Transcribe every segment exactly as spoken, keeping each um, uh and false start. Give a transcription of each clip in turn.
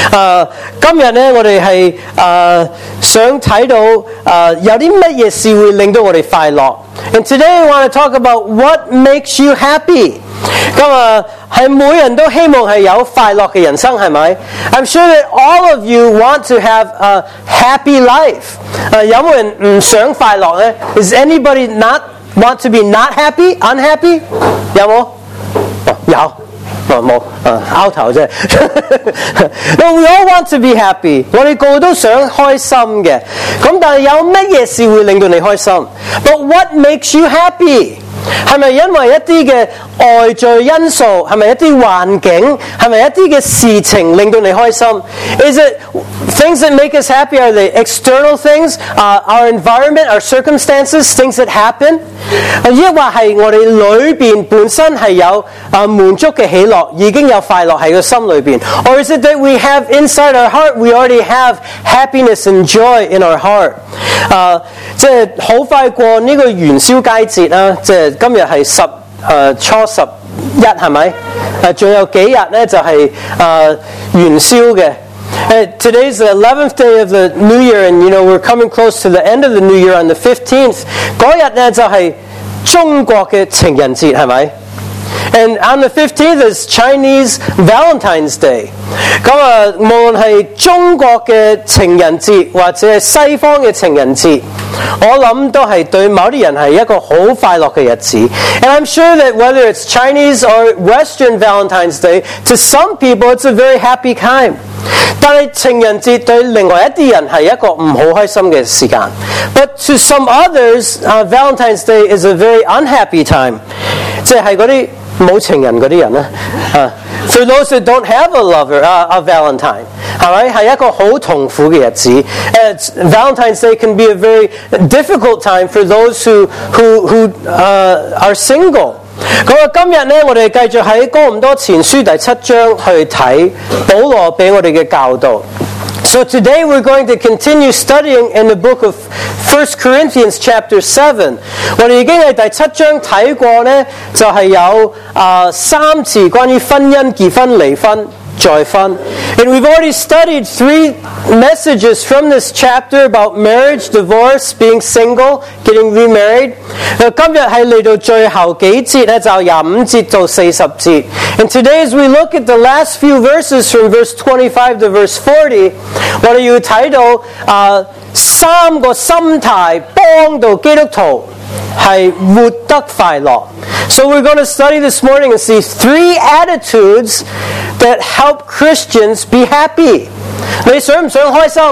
誒，今日咧我哋係誒想睇到誒有啲乜嘢事會令到我哋快樂。And today I want to talk about what makes you happy。咁啊，係每人都希望係有快樂嘅人生，係咪 ？I'm sure that all of you want to have a happy life。誒，有冇人唔想快樂咧 ？Is anybody not want to be not happy, unhappy？ 有冇？哦，有。哦，冇，啊，拗頭啫。No, we all want to be happy。我哋個個都想開心嘅。咁但係有乜嘢事會令到你開心 ？But what makes you happy？ 係咪因為一啲嘅外在因素？係咪一啲環境？係咪一啲嘅事情令到你開心 ？Is it things that make us happy? Are they external things? Uh, our environment, our circumstances, things that happen? 抑或係我哋裏邊本身係有啊滿足嘅喜樂，已經有快樂喺個心裏邊 ？Or is it that we have inside our heart, we already have happiness and joy in our heart？ 啊，即係好快過呢個元宵佳節啦，即係今日係十誒、呃、初十一係咪？誒仲有幾日咧就係、是、誒、呃、元宵嘅。Uh, today's the eleventh day of the New Year, and you know we're coming close to the end of the New Year on the fifteenth. 嗰日咧就係、是、中國嘅情人節，係咪？ And on the fifteenth is Chinese Valentine's Day。咁啊，無論係中國嘅情人節或者係西方嘅情人節，我諗都係對某啲人係一個好快樂嘅日子。And I'm sure that whether it's Chinese or Western Valentine's Day, to some people it's a very happy time。但係情人節對另外一啲人係一個唔好開心嘅時間。But to some others, uh, Valentine's Day is a very unhappy time。即係嗰啲冇情人嗰啲人咧，啊 ，for those that don't have a lover, uh, a Valentine， 係咪係一個好痛苦嘅日子 ？And Valentine's Day can be a very difficult time for those who who who uh, are single。咁啊，今日咧，我哋繼續喺哥林多前書第七章去睇保羅俾我哋嘅教導。So today we're going to continue studying in the book of First Corinthians chapter seven。我哋已經喺第七章睇過咧，就係、是、有啊、呃、三次關於婚姻、結婚、離婚、再婚。And we've already studied three messages from this chapter about marriage, divorce, being single, getting remarried。今日係嚟到最後幾節咧，就廿五節到四十節。And today as we look at the last few verses from verse twenty-five to verse forty， 我哋要睇到啊、呃、三個心態幫到基督徒係活得快樂。So we're going to study this morning and see three attitudes that help Christians be happy。 你想唔想開心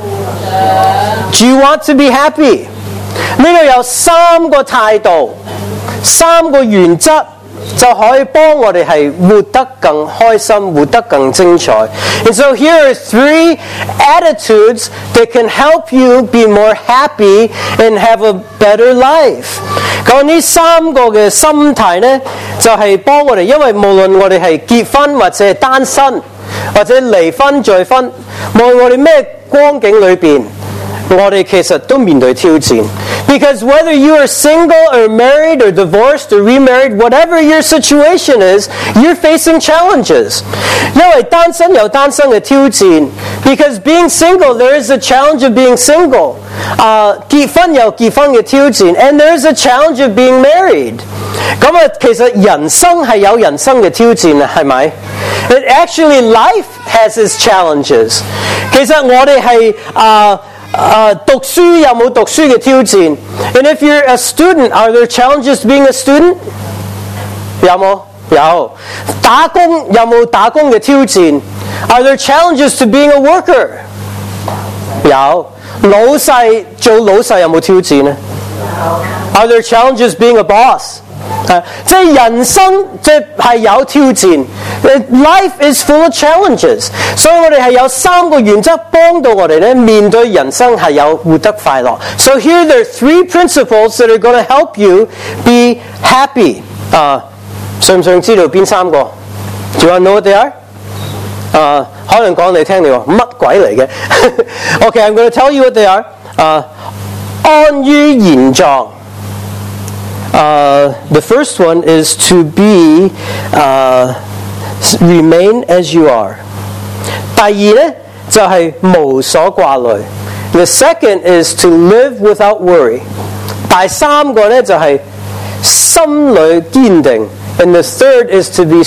？Do you want to be happy？ 呢度有三個態度，三個原則。就可以幫我哋係活得更開心，活得更精彩。And so here are three attitudes that can help you be more happy and have a better life。咁呢三個嘅心態呢，就係、是、幫我哋，因為無論我哋係結婚或者係單身，或者離婚再婚，無論我哋咩光景裏邊，我哋其實都面對挑戰。Because whether you are single or married or divorced or remarried, whatever your situation is, you're facing challenges. 因為單身有單身嘅挑戰 Because being single, there is a challenge of being single. 啊、uh, 結婚有結婚嘅挑戰 And there is a challenge of being married. 咁啊，其實人生係有人生嘅挑戰啊，係咪 It actually life has its challenges. 其實我哋係啊。Uh, 啊、uh, 讀書有冇讀書嘅挑戰 And if you're a student, are there challenges being a student? 有冇？有。打工有冇打工嘅挑戰 Are there challenges to being a worker? 有。老細做老細有冇挑戰呢？ Are there challenges being a boss? 啊、即係人生即係有挑戰 Life is full of challenges， 所以我哋係有三個原則幫到我哋咧面對人生係有活得快樂。So here there are three principles that are going to help you be happy。啊，想唔想知道邊三個 ？Do you want to know what they are？ 啊，可能講你聽你話乜鬼嚟嘅？Okay, I'm going to tell you what they are。啊，安於現狀。Uh, the first one is to be uh, remain as you are. 第二咧就係無所掛慮。The second is to live without worry。第三個咧就係心裏堅定。And the third is to be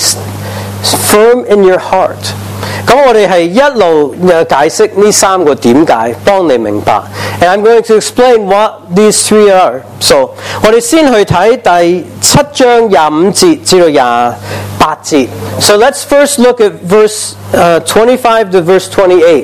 firm in your heart。咁我哋係一路解釋呢三個點解，幫你明白。And I'm going to explain what these three are. So 我哋先去睇第七章廿五節至到廿八節。So let's first look at verse uh, twenty-five to verse twenty-eight.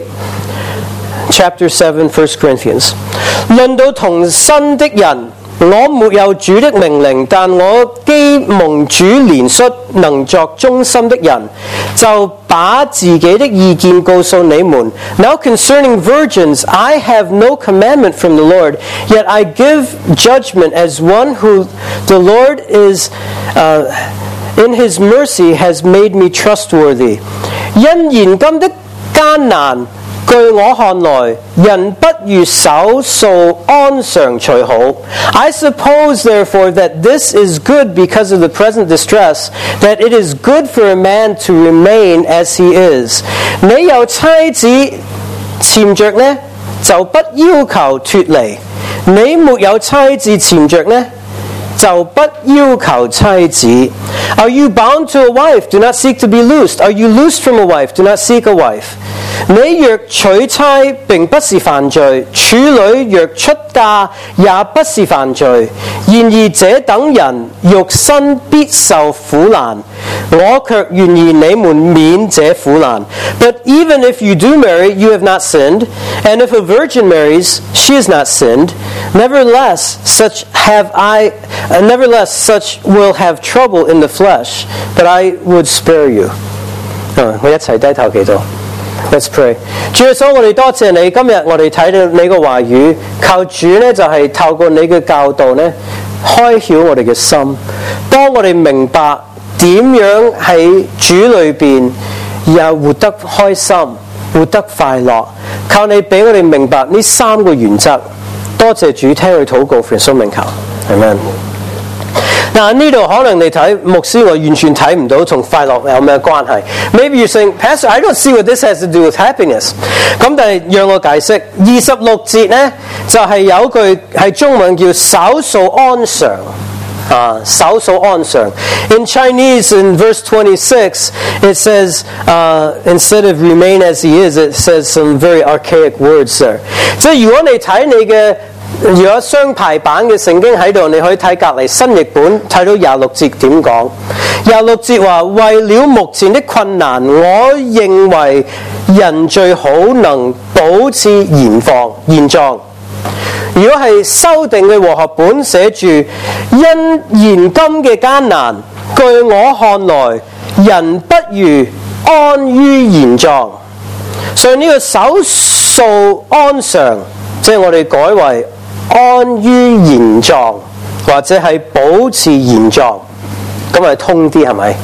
Chapter seven, First Corinthians。論到童身的人，我沒有主的命令，但我既蒙主憐恤，能作忠心的人，就把自己的意見告訴你們。Now concerning virgins, I have no commandment from the Lord, yet I give judgment as one who the Lord is, uh, in his mercy has made me trustworthy. 因現今的艱難，據我看來，人不如守素安常隨好。I suppose therefore that this is good because of the present distress, that it is good for a man to remain as he is. 你有妻子纏着呢，就不要求脫離；你沒有妻子纏着呢，就不要求妻子。Are you bound to a wife? Do not seek to be loosed. Are you loosed from a wife? Do not seek a wife. 你若娶妻並不是犯罪，處女若出嫁也不是犯罪。然而這等人肉身必受苦難，我卻願意你們免這苦難。But even if you do marry, you have not sinned, and if a virgin marries, she has not sinned. Nevertheless, such have I, uh, nevertheless, such will have trouble in the flesh, but I would spare you. 啊，我一齊低頭祈禱。Let's pray。主耶穌，我哋多謝你，今日我哋睇到你嘅話語，求主呢就係透過你嘅教導呢，開曉我哋嘅心，幫我哋明白點樣喺主裏邊又活得開心，活得快樂。靠你俾我哋明白呢三個原則。多謝主，聽佢禱告，奉耶穌名求，阿們。嗱，呢度可能你睇牧師，我完全睇唔到同快樂有咩關係。Maybe you saying, Pastor, I don't see what this has to do with happiness。咁但係讓我解釋，二十六節呢就係、是、有句係中文叫守素安常。啊，守素安常。In Chinese, in verse twenty-six, it says, uh, instead of remain as he is, it says some very archaic words there。即係如果你睇你嘅如果雙排版嘅聖經喺度，你可以睇隔離新譯本，睇到廿六節點講。廿六節話：為了目前的困難，我認為人最好能保持現況現狀。如果係修訂嘅和合本寫住：因現今嘅艱難，據我看來，人不如安於現狀。所以呢個守素安常，即係我哋改為安於現狀，或者係保持現狀，咁係通啲係咪？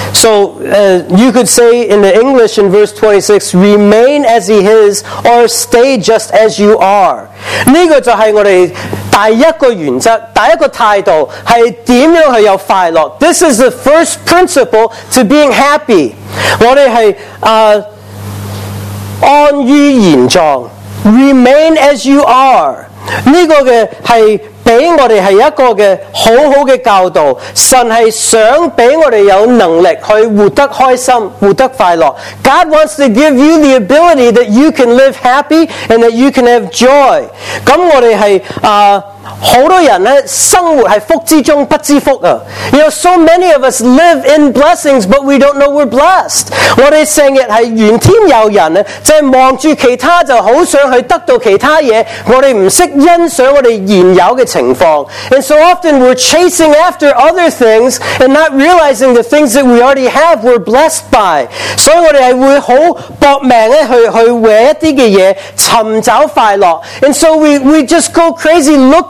So uh, you could say in the English in verse twenty-six, remain as he is or stay just as you are. 呢個就係我哋第一個原則，第一個態度係點樣去有快樂。This is the first principle to being happy. 我哋係啊安於現狀 ，remain as you are。呢個嘅係俾我哋係一個嘅好好嘅教導，神係想俾我哋有能力去活得開心，活得快樂。God wants to give you the ability that you can live happy and that you can have joy。咁我哋係啊。好多人咧生活係福之中不知福啊 ！You know, so many of us live in blessings, but we don't know we're blessed。我哋成日係怨天尤人咧，就係望住其他就好想去得到其他嘢，我哋唔識欣賞我哋現有嘅情況。And so often we're chasing after other things and not realizing the things that we already have we're blessed by。所以我哋係會好搏命咧去去為一啲嘅嘢尋找快樂。And so we we just go crazy looking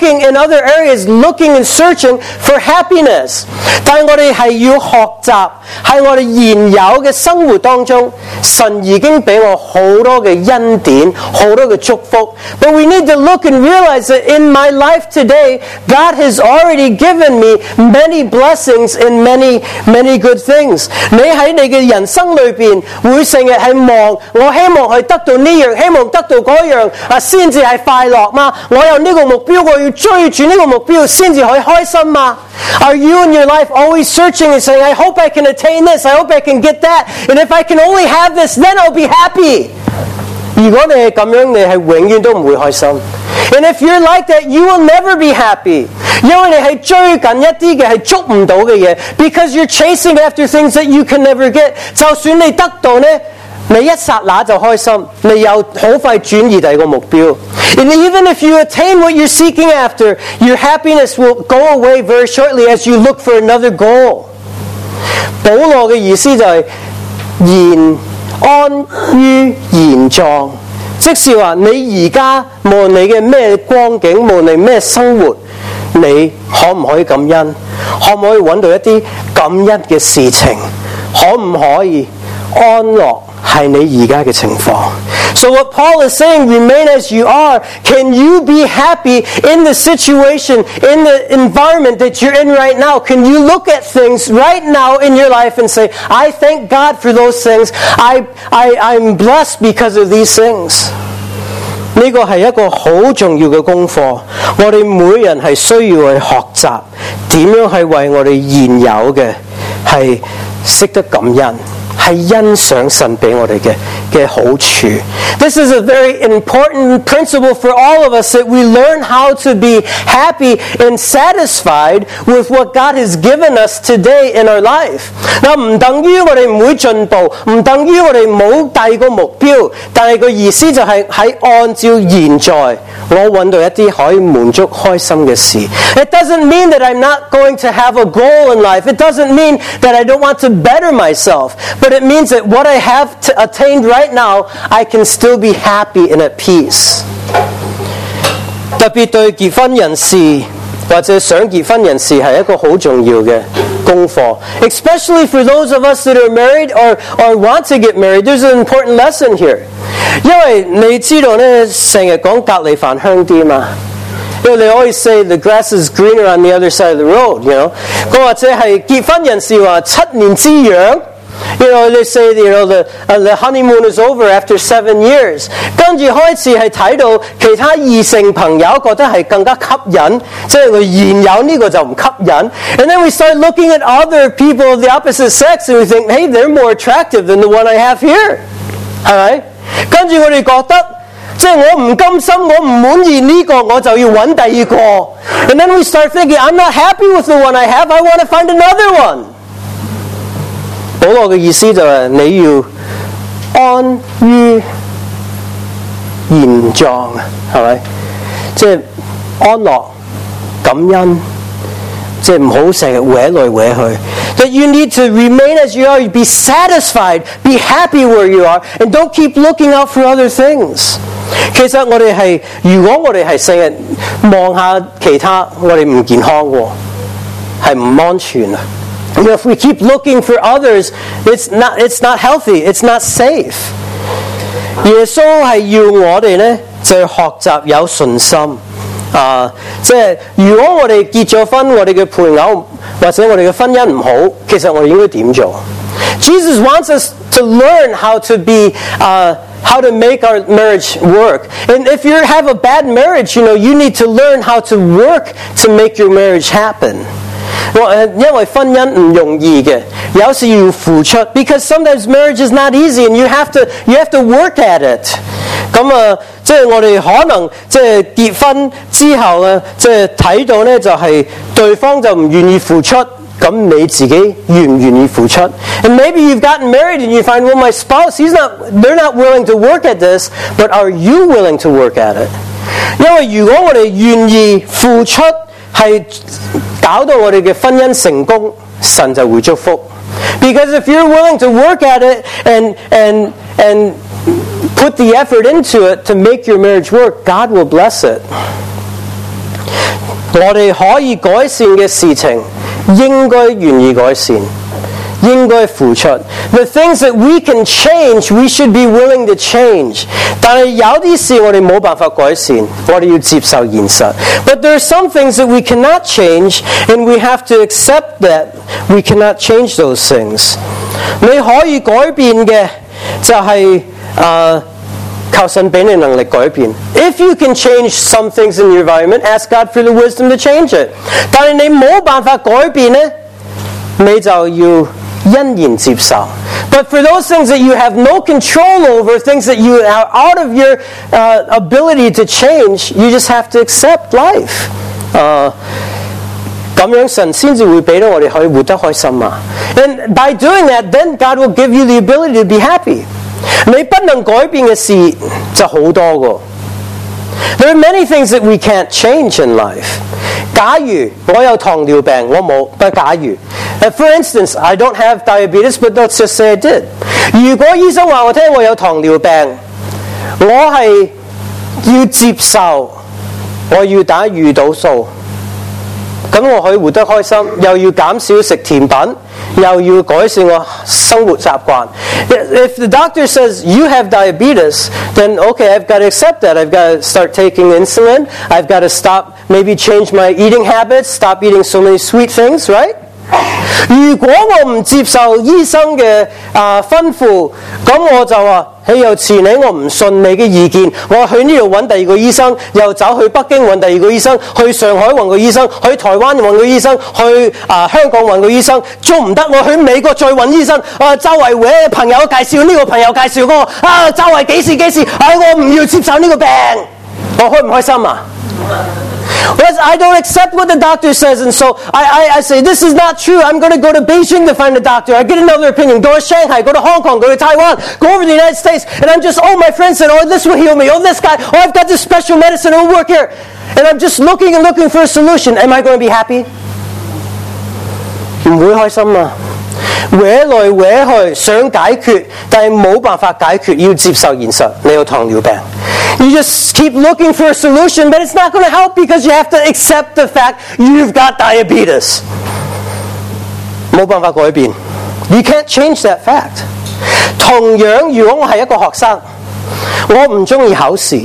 looking in other areas, looking and searching for happiness. 但係我哋係要學習，喺我哋現有嘅生活當中，神已經俾我好多嘅恩典，好多嘅祝福。But we need to look and realize that in my life today, God has already given me many blessings and many, many good things. 你喺你嘅人生裏邊會成日係望，我希望去得到呢樣，希望得到嗰樣啊，先至係快樂嘛？我有呢個目標，我要追住呢個目標先至可以開心嘛？ Are you in your life always searching and saying, I hope I can attain this, I hope I can get that, and if I can only have this, then I'll be happy? 如果你係咁樣，你係永遠都唔會開心。And if you're like that, you will never be happy. 因為你係追緊一啲嘅係捉唔到嘅嘢 because you're chasing after things that you can never get. 就算你得到呢，你一剎那就開心，你又好快轉移第二個目標。And even if you attain what you're seeking after, your happiness will go away very shortly as you look for another goal. 保羅嘅意思就係現安於現狀，即是話你而家無論你嘅咩光景，無論你咩生活，你可唔可以感恩？可唔可以揾到一啲感恩嘅事情？可唔可以安樂？係你而家嘅情況。So what Paul is saying, remain as you are. Can you be happy in the situation, in the environment that you're in right now? Can you look at things right now in your life and say, I thank God for those things. I, I, I'm blessed because of these things. 呢個係一個好重要嘅功課，我哋每人係需要去學習點樣係為我哋現有嘅係識得感恩。係欣賞神俾我哋嘅嘅好處。This is a very important principle for all of us that we learn how to be happy and satisfied with what God has given us today in our life. 嗱，唔等於我哋唔會進步，唔等於我哋冇第二個目標，但係個意思就係喺按照現在，我揾到一啲可以滿足開心嘅事。It doesn't mean that I'm not going to have a goal in life. It doesn't mean that I don't want to better myself. But it means that what I have to attained right now, I can still be happy and at peace. 特別對結婚人士或者想結婚人士係一個好重要嘅功課。Especially for those of us that are married or, or want to get married, there's an important lesson here. 因為你知道咧，成日講隔離飯香啲嘛。You know, they always say the grass is greener on the other side of the road, you know. 咁或者係結婚人士話七年之癢。You know, they say, you know, the, uh, the honeymoon is over after seven years. 跟住開始係睇到其他異性朋友覺得係更加吸引，即係佢現有呢個就唔吸引。And then we start looking at other people of the opposite sex and we think, hey, they're more attractive than the one I have here. 係咪？跟住我哋覺得，即係我唔甘心，我唔滿意呢個，我就要揾第二個。And then we start thinking, I'm not happy with the one I have, I want to find another one. 保羅嘅意思就係你要安於現狀，係咪？即係安樂、感恩，即係唔好成日搲來搲去。That you need to remain as you are, be satisfied, be happy where you are, and don't keep looking out for other things. 其實我哋係，如果我哋係成日望下其他，我哋唔健康喎，係唔安全啊！You know, if we keep looking for others, it's not, it's not healthy, it's not safe. 耶穌係要我哋呢，就學習有信心。啊，即係如果我哋結咗婚，我哋嘅配偶或者我哋嘅婚姻唔好，其實我哋應該點做？ Jesus wants us to learn how to be, uh, how to make our marriage work. And if you have a bad marriage, you know, you need to learn how to work to make your marriage happen. 因為婚姻唔容易嘅，有時要付出。Because sometimes marriage is not easy, and you have to you have to work at it. 咁啊，即係我哋可能即係結婚之後咧，即係睇到咧就係對方就唔願意付出，咁你自己願唔願意付出 ？And maybe you've gotten married and you find, well, my spouse, he's not, they're not willing to work at this, but are you willing to work at it? 因為如果我哋願意付出，係搞到我哋嘅婚姻成功，神就會祝福。Because if you're willing to work at it and and and put the effort into it to make your marriage work, God will bless it. 我哋可以改善嘅事情，應該願意改善，應該付出。The things that we can change, we should be willing to change. 但係有啲事我哋冇辦法改善，我哋要接受現實。But there are some things that we cannot change, and we have to accept that we cannot change those things. 你可以改變嘅就係、是、誒。Uh, 靠神俾你能力改變。If you can change some things in your environment, ask God for the wisdom to change it. 但係你冇辦法改變呢，你就要欣然接受。But for those things that you have no control over, things that you are out of your uh, ability to change, you just have to accept life. 誒，咁樣神先至會俾到我哋可以活得開心啊。And by doing that, then God will give you the ability to be happy. 你不能改變嘅事就好多個。There are many things that we can't change in life. 假如我有糖尿病，我冇，不假如。For instance, I don't have diabetes, but let's just say I did. 如果醫生話我聽我有糖尿病，我係要接受，我要打胰島素，咁我可以活得開心，又要減少食甜品，又要改善我生活習慣。If the doctor says you have diabetes, then okay, I've got to accept that. I've got to start taking insulin. I've got to stop, maybe change my eating habits, stop eating so many sweet things, right? 如果我唔接受醫生嘅啊吩咐，咁我就話：嘿，又遲你，我唔信你嘅意見，我去呢度揾第二個醫生，又走去北京揾第二個醫生，去上海揾個醫生，去台灣揾個醫生，去啊香港揾個醫生，做唔得，我去美國再揾醫生，啊周圍揾朋友介紹呢個朋友介紹嗰個，啊周圍幾時幾時，唉我唔要接受呢個病，我開唔開心啊？ Well, I don't accept what the doctor says, and so I, I, I say, this is not true. I'm going to go to Beijing to find a doctor. I get another opinion. Go to Shanghai, go to Hong Kong, go to Taiwan, go over to the United States, and I'm just, oh, my friend said, oh, this will heal me. Oh, this guy, oh, I've got this special medicine, it will work here. And I'm just looking and looking for a solution. Am I going to be happy? 唔會開心啊！搲來搲去想解決，但係冇辦法解決，要接受現實。你有糖尿病。You just keep looking for a solution, but it's not going to help because you have to accept the fact you've got diabetes. 冇辦法改變。You can't change that fact. 同樣，如果我係一個學生，我唔中意考試，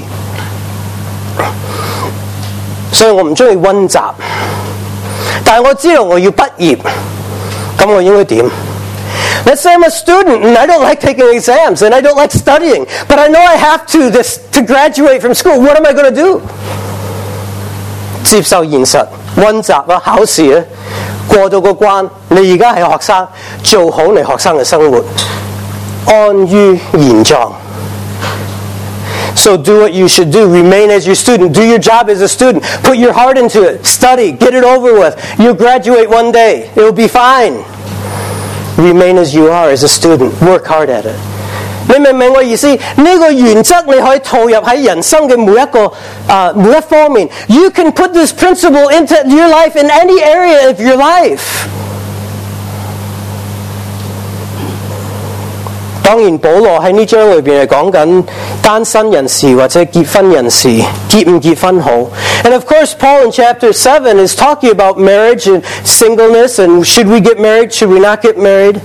所以我唔中意溫習。但係我知道我要畢業，咁我應該點？ Let's say I'm a student and I don't like taking exams and I don't like studying, but I know I have to this, to graduate from school. What am I going to do? 接受現實，溫習啊，考試啊，過到個關。你而家係學生，做好你學生嘅生活，安於現狀。So do what you should do. Remain as your student. Do your job as a student. Put your heart into it. Study. Get it over with. You'll graduate one day. It will be fine. Remain as you are as a student. Work hard at it. 你明唔明我意思？呢個原則你可以套入喺人生嘅每一個啊、uh, 每一方面。You can put this principle into your life in any area of your life. 當然，保羅喺呢章裏邊係講緊單身人士或者結婚人士結唔結婚好。And of course, Paul in chapter seven is talking about marriage and singleness and should we get married, should we not get married?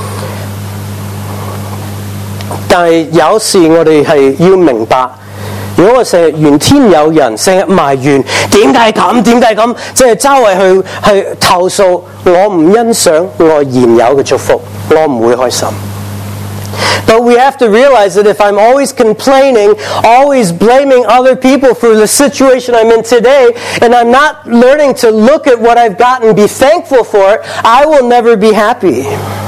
但係有時我哋係要明白，如果我成日怨天尤人，成日埋怨點解咁點解咁，即係周圍去去投訴，我唔欣賞我現有嘅祝福，我唔會開心。But we have to realize that if I'm always complaining, always blaming other people for the situation I'm in today, and I'm not learning to look at what I've got and be thankful for it, I will never be happy.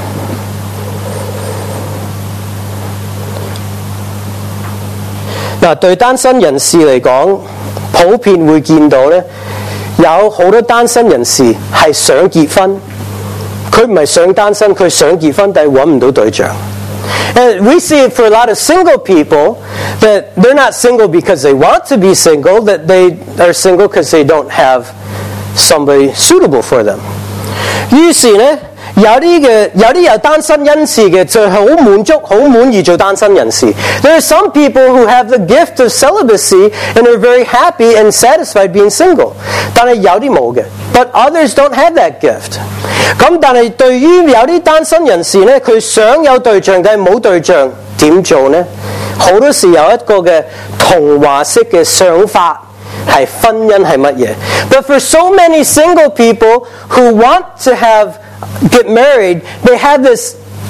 嗱，對單身人士嚟講，普遍會見到咧，有好多單身人士係想結婚，佢唔係想單身，佢想結婚，但係揾唔到對象。And we see it for a lot of single people that they're not single because they want to be single, that they are single because they don't have somebody suitable for them. 於是呢， 有啲嘅有啲有單身恩賜嘅就係好滿足好滿意做單身人士。There are some people who have the gift of celibacy and are very happy and satisfied being single. 但係有啲冇嘅 ，but others don't have that gift. 咁但係對於有啲單身人士咧，佢想有對象但係冇對象，點做呢？好多時有一個嘅童話式嘅想法。係婚姻係乜嘢 ？But for so many single people who want to have get married, they have this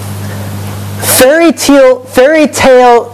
fairy tale fairy tale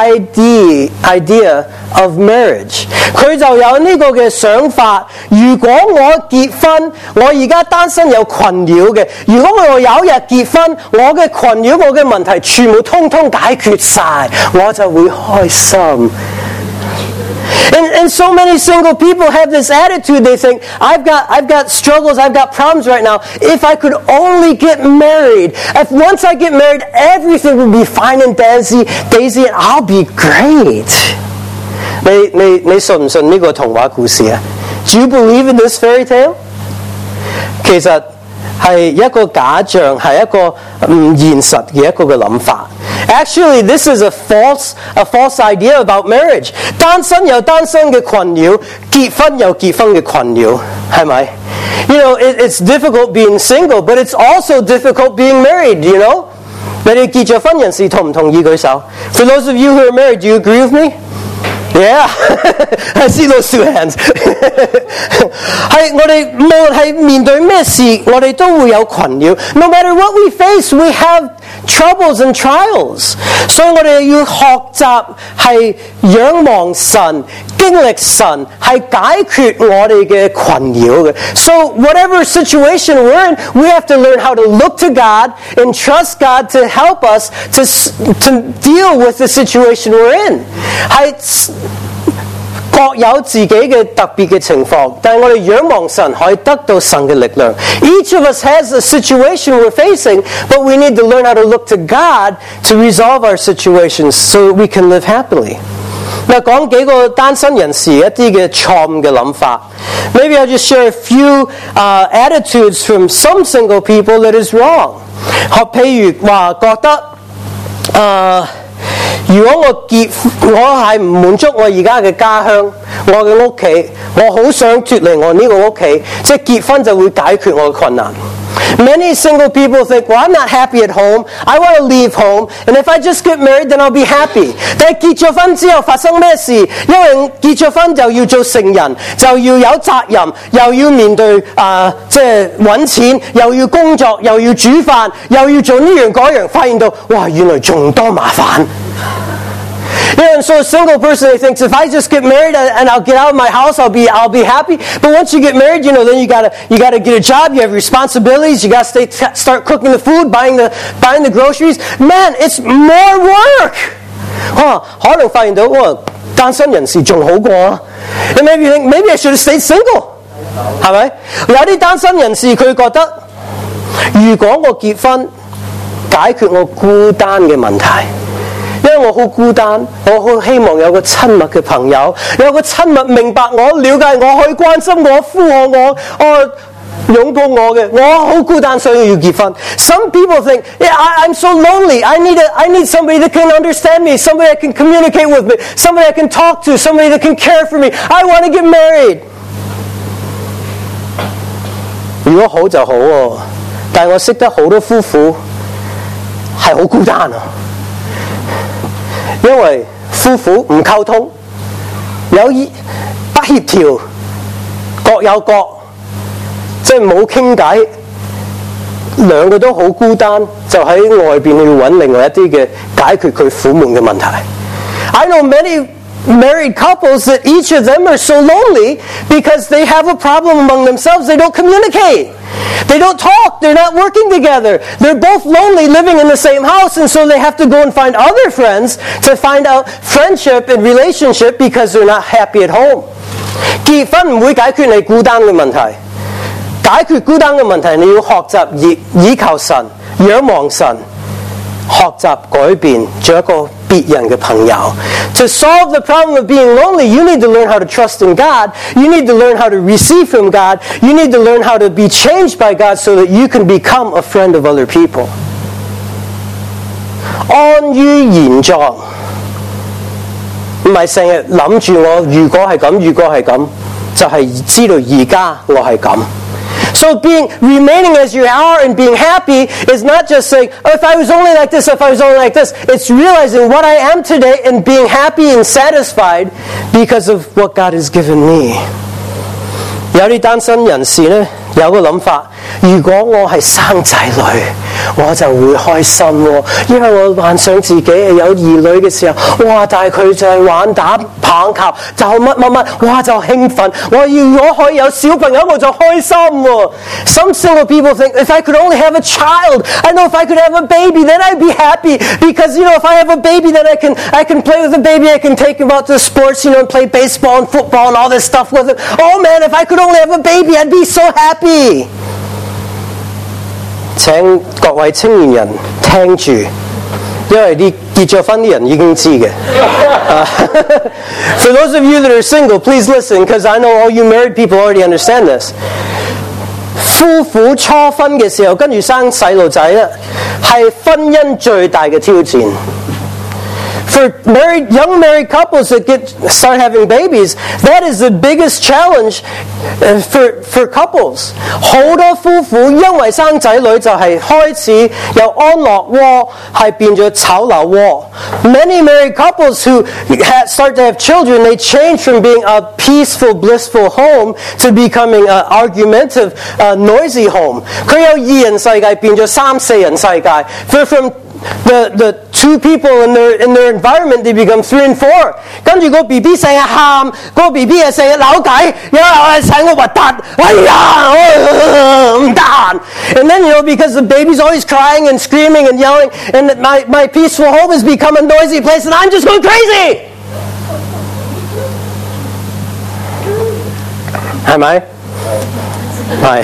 idea idea of marriage. 佢就有呢個嘅想法。如果我結婚，我而家單身有困擾嘅。如果我有一日結婚，我嘅困擾、我嘅問題全部通通解決晒，我就會開心。And, and so many single people have this attitude. They think, I've got, I've got struggles, I've got problems right now. If I could only get married, if once I get married, everything would be fine and daisy, daisy, and I'll be great. 你你你信唔信呢個童話故事啊 ？Do you believe in this fairy tale? 其實係一個假象，係一個唔現實嘅一個嘅諗法。Actually, this is a false, a false idea about marriage. 單身有單身嘅困擾，結婚有結婚嘅困擾，係咪 ？You know, it, it's difficult being single, but it's also difficult being married. You know, 你哋結咗婚人士同唔同意舉手 ？For those of you who are married, do you agree with me? Yeah, I see those two hands. 係我哋無論係面對咩事，我哋都會有困擾。No matter what we face, we have troubles and trials. 所以我哋要學習係仰望神、經歷神，係解決我哋嘅困擾嘅。So whatever situation we're in, we have to learn how to look to God and trust God to help us to to deal with the situation we're in. 係各有自己嘅特別嘅情況，但係我哋仰望神可以得到神嘅力量。Each of us has a situation we're facing, but we need to learn how to look to God to resolve our situations so we can live happily. 嗱，講幾個單身人士一啲嘅錯誤嘅諗法。Maybe I'll just share a few uh, attitudes from some single people that is wrong. 學譬如話覺得誒。Uh, 如果我結，我係唔滿足我而家嘅家鄉，我嘅屋企，我好想脫離我呢個屋企，即係結婚就會解決我嘅困難。Many single people think, well, I'm not happy at home. I want to leave home, and if I just get married, then I'll be happy. 但係結咗婚之後發生咩事？因為結咗婚就要做成人，就要有責任，又要面對啊、呃，即係揾錢，又要工作，又要煮飯，又要做呢樣嗰樣，發現到哇，原來仲多麻煩。Yeah, and so a single person, they thinks, if I just get married and I'll get out of my house, I'll be I'll be happy. But once you get married, you know, then you gotta you gotta get a job, you have responsibilities, you gotta stay, t- start cooking the food, buying the buying the groceries. Man, it's more work. 哇，可能發現到哇，單身人士仲好過啊。And maybe you think, maybe I should have stayed single. 係咪？有啲單身人士佢覺得，如果我結婚，解決我孤單嘅問題。因為我好孤單，我好希望有個親密嘅朋友，有個親密明白我、了解我、可以關心我、呼我我、我擁抱我嘅，我好孤單，所以要結婚。Some people think, yeah, I, I'm so lonely. I need a, I need somebody that can understand me, somebody that can communicate with me, somebody I can talk to, somebody that can care for me. I want to get married. 如果好就好喎，但係我識得好多夫婦係好孤單啊。因為夫婦唔溝通，有不協調，各有各，即係冇傾偈，兩個都好孤單，就喺外邊要揾另外一啲嘅解決佢苦悶嘅問題。I know many married couples that each of them are so lonely because they have a problem among themselves. They don't communicate. They don't talk. They're not working together. They're both lonely living in the same house, and so they have to go and find other friends to find out friendship and relationship because they're not happy at home. 結婚唔會解決你孤單嘅問題，解決孤單嘅問題你要學習依依靠神，仰望神，學習改變，做一個別人嘅朋友。To solve the problem of being lonely, you need to learn how to trust in God. You need to learn how to receive from God. You need to learn how to be changed by God so that you can become a friend of other people. 安於現狀，唔係成日諗住我如果係咁，如果係咁，就係知道而家我係咁。So being remaining as you are and being happy is not just saying, oh, if I was only like this, if I was only like this. It's realizing what I am today and being happy and satisfied because of what God has given me. 有啲單身人士呢，有個諗法，如果我係生仔女，我就會開心喎，因為我幻想自己係有兒女嘅時候，哇！但係佢就係玩打棒球，就乜乜乜，哇！就興奮。我如果可以有小朋友，我就開心喎。Some single people think, if I could only have a child, I know if I could have a baby, then I'd be happy because you know if I have a baby, then I can I can play with the baby, I can take him out to sports, you know, and play baseball and football and all this stuff with him. Oh man, if I could only have a baby, I'd be so happy. 請各位青年人聽住，因為啲結咗婚啲人已經知嘅。Uh, for those of you that are single, please listen, because I know all you married people already understand this. 夫婦初婚嘅時候，跟住生細路仔咧，係婚姻最大嘅挑戰。For married, young married couples that get start having babies, that is the biggest challenge for for couples. 好多夫婦因為生仔女就係開始由安樂窩係變咗炒樓窩。Many married couples who have, start to have children, they change from being a peaceful, blissful home to becoming an argumentative, uh, noisy home. 佢由二人世界變咗三四人世界。For from The the two people in their in their environment, they become three and four. 跟住個 B B 成日喊，個 B B 又成日扭計，呀成個核突，哎呀唔得閒。And then you know because the baby's always crying and screaming and yelling, and my my peaceful home has become a noisy place, and I'm just going crazy. 係咪？係。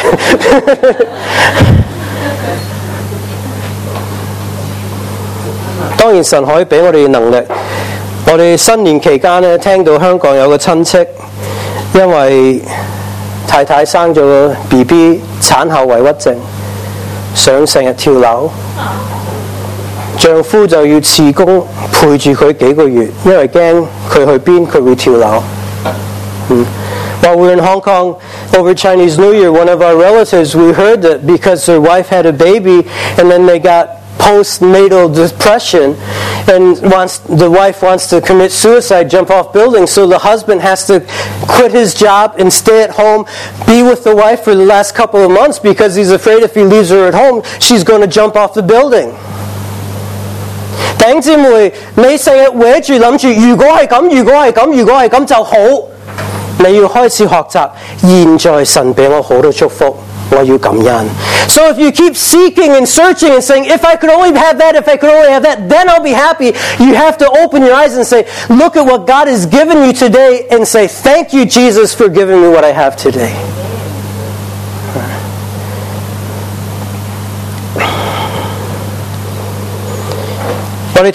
當然神可以俾我哋能力。我哋新年期間咧，聽到香港有個親戚，因為太太生咗個 B B 產後遺鬱症，想成日跳樓，丈夫就要辭工陪住佢幾個月，因為驚佢去邊佢會跳樓。嗯 While we were in Hong Kong over Chinese New Year, one of our relatives, we heard that because their wife had a baby and then they got postnatal depression and wants the wife wants to commit suicide, jump off buildings, so the husband has to quit his job and stay at home, be with the wife for the last couple of months because he's afraid if he leaves her at home, she's going to jump off the building. 弟兄姊妹，你成日搲住諗住，如果係咁，如果係咁，如果係咁就好。你要開始學習，現在神俾我好多祝福，我要感恩。So if you keep seeking and searching and saying, if I could only have that, if I could only have that, then I'll be happy, you have to open your eyes and say, look at what God has given you today and say, thank you, Jesus, for giving me what I have today. Let's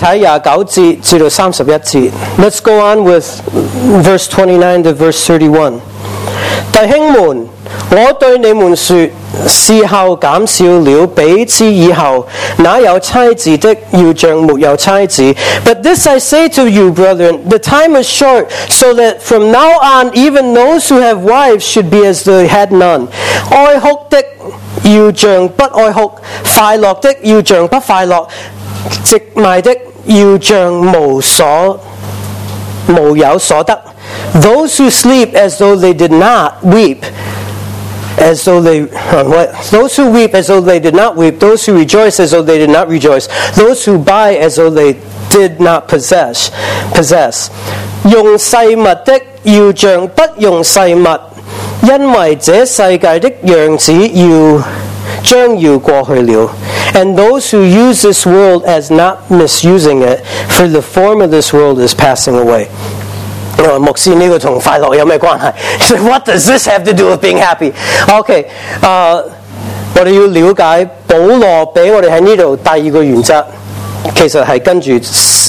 go on with verse twenty-nine to verse thirty-one. 弟兄們，我對你們說，時候減少了，彼此以後，那有妻子的要像沒有妻子。But this I say to you, brethren, the time is short, so that from now on even those who have wives should be as they had none. 愛哭的要像不愛哭，快樂的要像不快樂。直賣的要像無所無有所得。Those who sleep as though they did not weep, as though they uh, what? Those who weep as though they did not weep. Those who rejoice as though they did not rejoice. Those who buy as though they did not possess. Possess. 用世物的要像不用世物，因為這世界的樣子要將要過去了。And those who use this world as not misusing it, for the form of this world is passing away. 牧師呢個同快樂有咩關係？ What does this have to do with being happy? OK， uh, 我哋要了解保羅俾我哋喺呢度第二個原則，其實係跟住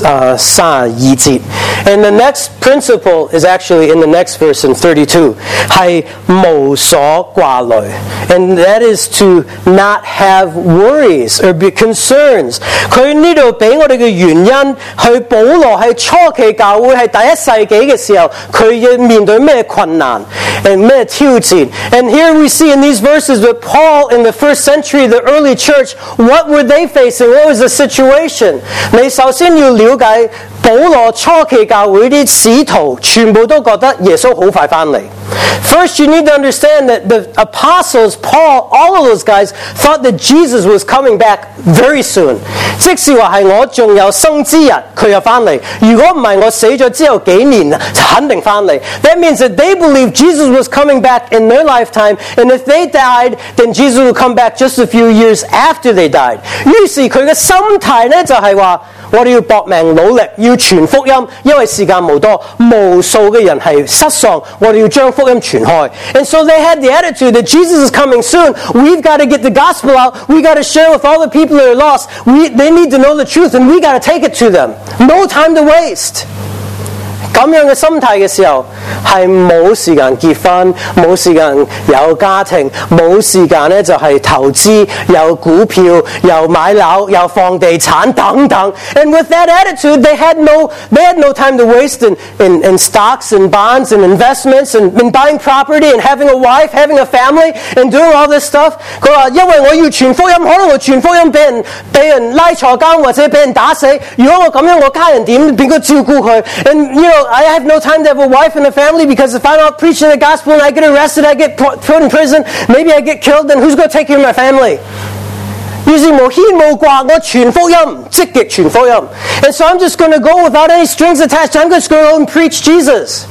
uh, 三十二節。And the next principle is actually in the next verse in thirty-two. 係無所掛慮。And that is to not have worries or be concerns. 佢呢度俾我哋嘅原因，去保羅喺初期教會係第一世紀嘅時候，佢要面對咩困難，誒咩挑戰。And here we see in these verses that Paul in the first century, the early church, what were they facing? What was the situation? 你首先要了解保羅初期教會啲使徒全部都覺得耶穌好快翻嚟。First, you need to understand that the apostles, Paul, all of those guys thought that Jesus was coming back very soon. 即使話係我仲有生之日，佢又翻嚟。如果唔係我死咗之後幾年，就肯定翻嚟。That means that they believed Jesus was coming back in their lifetime, and if they died, then Jesus would come back just a few years after they died. 於是佢嘅心態呢就係話，我哋要搏命努力，要傳福音，因為時間無多，無數嘅人係失喪，我哋要將福音傳開。And so they had the attitude that Jesus is coming soon. We've got to get the gospel out. We've got to share with all the people that are lost. We, they need to know the truth, and we got to take it to them. No time to waste. 咁樣嘅心態嘅時候，係冇時間結婚，冇時間有家庭，冇時間咧就係投資，有股票，又買樓，又放地產等等。And with that attitude, they had no, they had no time to waste in, in, in stocks and bonds and investments and in buying property and having a wife, having a family and doing all this stuff. 佢話因為我要傳福音，可能我傳福音俾人俾人拉坐監或者俾人打死。如果我咁樣，我家人點邊個照顧佢 ？And you know, I have no time to have a wife and a family because if I'm not preaching the gospel and I get arrested, I get put in prison, maybe I get killed, then who's going to take care of my family? 於是無牽無掛，我傳福音，積極傳福音。And so I'm just going to go without any strings attached. I'm just going to go and preach Jesus.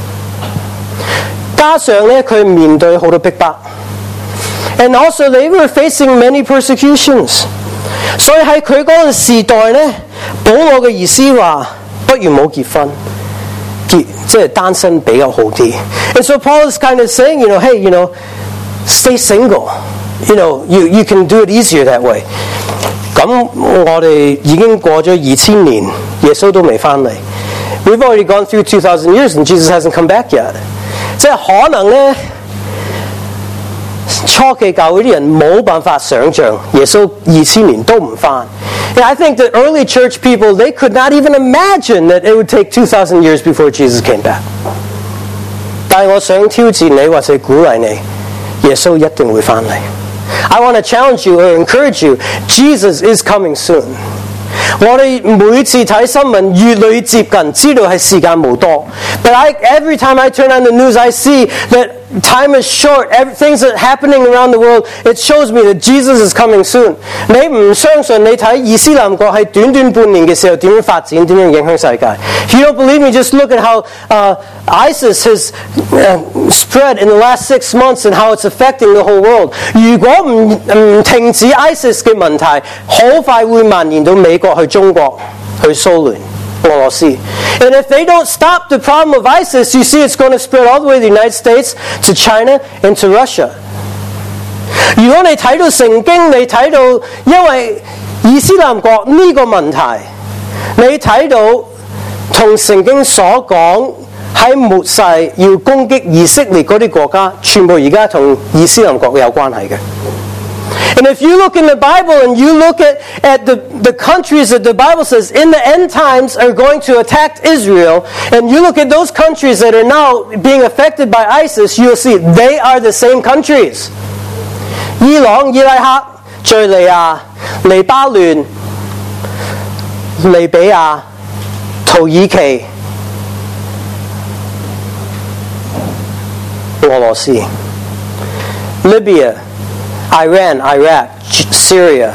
加上咧，佢面對好多逼迫。And also they were facing many persecutions. 所以喺佢嗰個時代咧，保羅嘅意思話，不如冇結婚。即係單身比較好啲。And so Paul is kind of saying, you know, hey, you know, stay single. You know, you, you can do it easier that way. 咁我哋已經過咗二千年，耶穌都未翻嚟。We've already gone through two thousand years and Jesus hasn't come back yet. 即係可能咧，初期教會啲人冇辦法想像耶穌二千年都唔翻。And I think the early church people, they could not even imagine that it would take two thousand years before Jesus came back. 但係我想挑戰你或者鼓勵你，耶穌一定會翻嚟。I want to challenge you or encourage you, Jesus is coming soon. 我哋每次睇新聞越嚟越接近，知道係時間無多。But I, every time I turn on the news, I see that time is short. Every, things that are happening around the world, it shows me that Jesus is coming soon. 你唔相信你睇伊斯蘭國喺短短半年嘅時候點樣發展，點樣影響世界。If you don't believe me, just look at how uh, ISIS has uh, spread in the last six months and how it's affecting the whole world. 如果唔唔停止 ISIS 嘅問題，好快會蔓延到美國去中國去蘇聯。And if they don't stop the problem of ISIS, you see it's going to spread all the way to the United States, to China, and to Russia. 如果你睇到聖經，你睇到因為伊斯蘭國呢個問題，你睇到同聖經所講喺末世要攻擊以色列嗰啲國家，全部而家同伊斯蘭國有關係嘅。And if you look in the Bible and you look at, at the, the countries that the Bible says in the end times are going to attack Israel, and you look at those countries that are now being affected by ISIS, you'll see they are the same countries. 伊朗、伊拉克、敘利亞、黎巴嫩、利比亞、土耳其、俄羅斯、Libya、Iran, Iraq, Syria,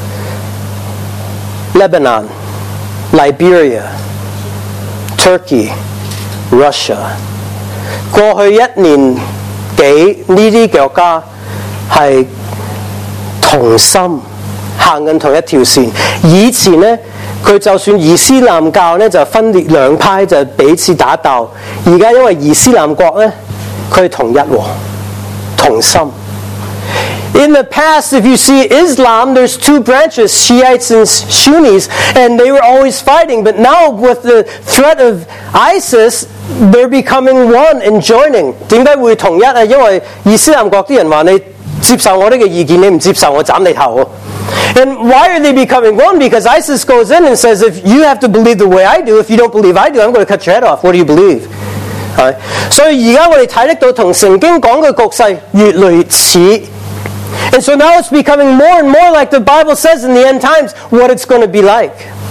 Lebanon, Liberia, Turkey, Russia. 過去一年幾呢啲國家係同心行緊同一條線。以前呢，佢就算伊斯蘭教呢就分裂兩派，就彼此打鬥。而家因為伊斯蘭國呢，佢係同一喎，同心。 In the past, if you see Islam, there's two branches, Shiites and Sunnis, and they were always fighting. But now with the threat of ISIS, they're becoming one and joining. 點解會統一啊？因為伊斯蘭國啲人話你接受我呢個意見，你唔接受我斬你頭。And why are they becoming one? Because ISIS goes in and says, if you have to believe the way I do, if you don't believe I do, I'm going to cut your head off. What do you believe? 係，所以而家我哋睇得到同聖經講嘅局勢越嚟越似。And so now it's becoming more and more like the Bible says in the end times what it's going to be like.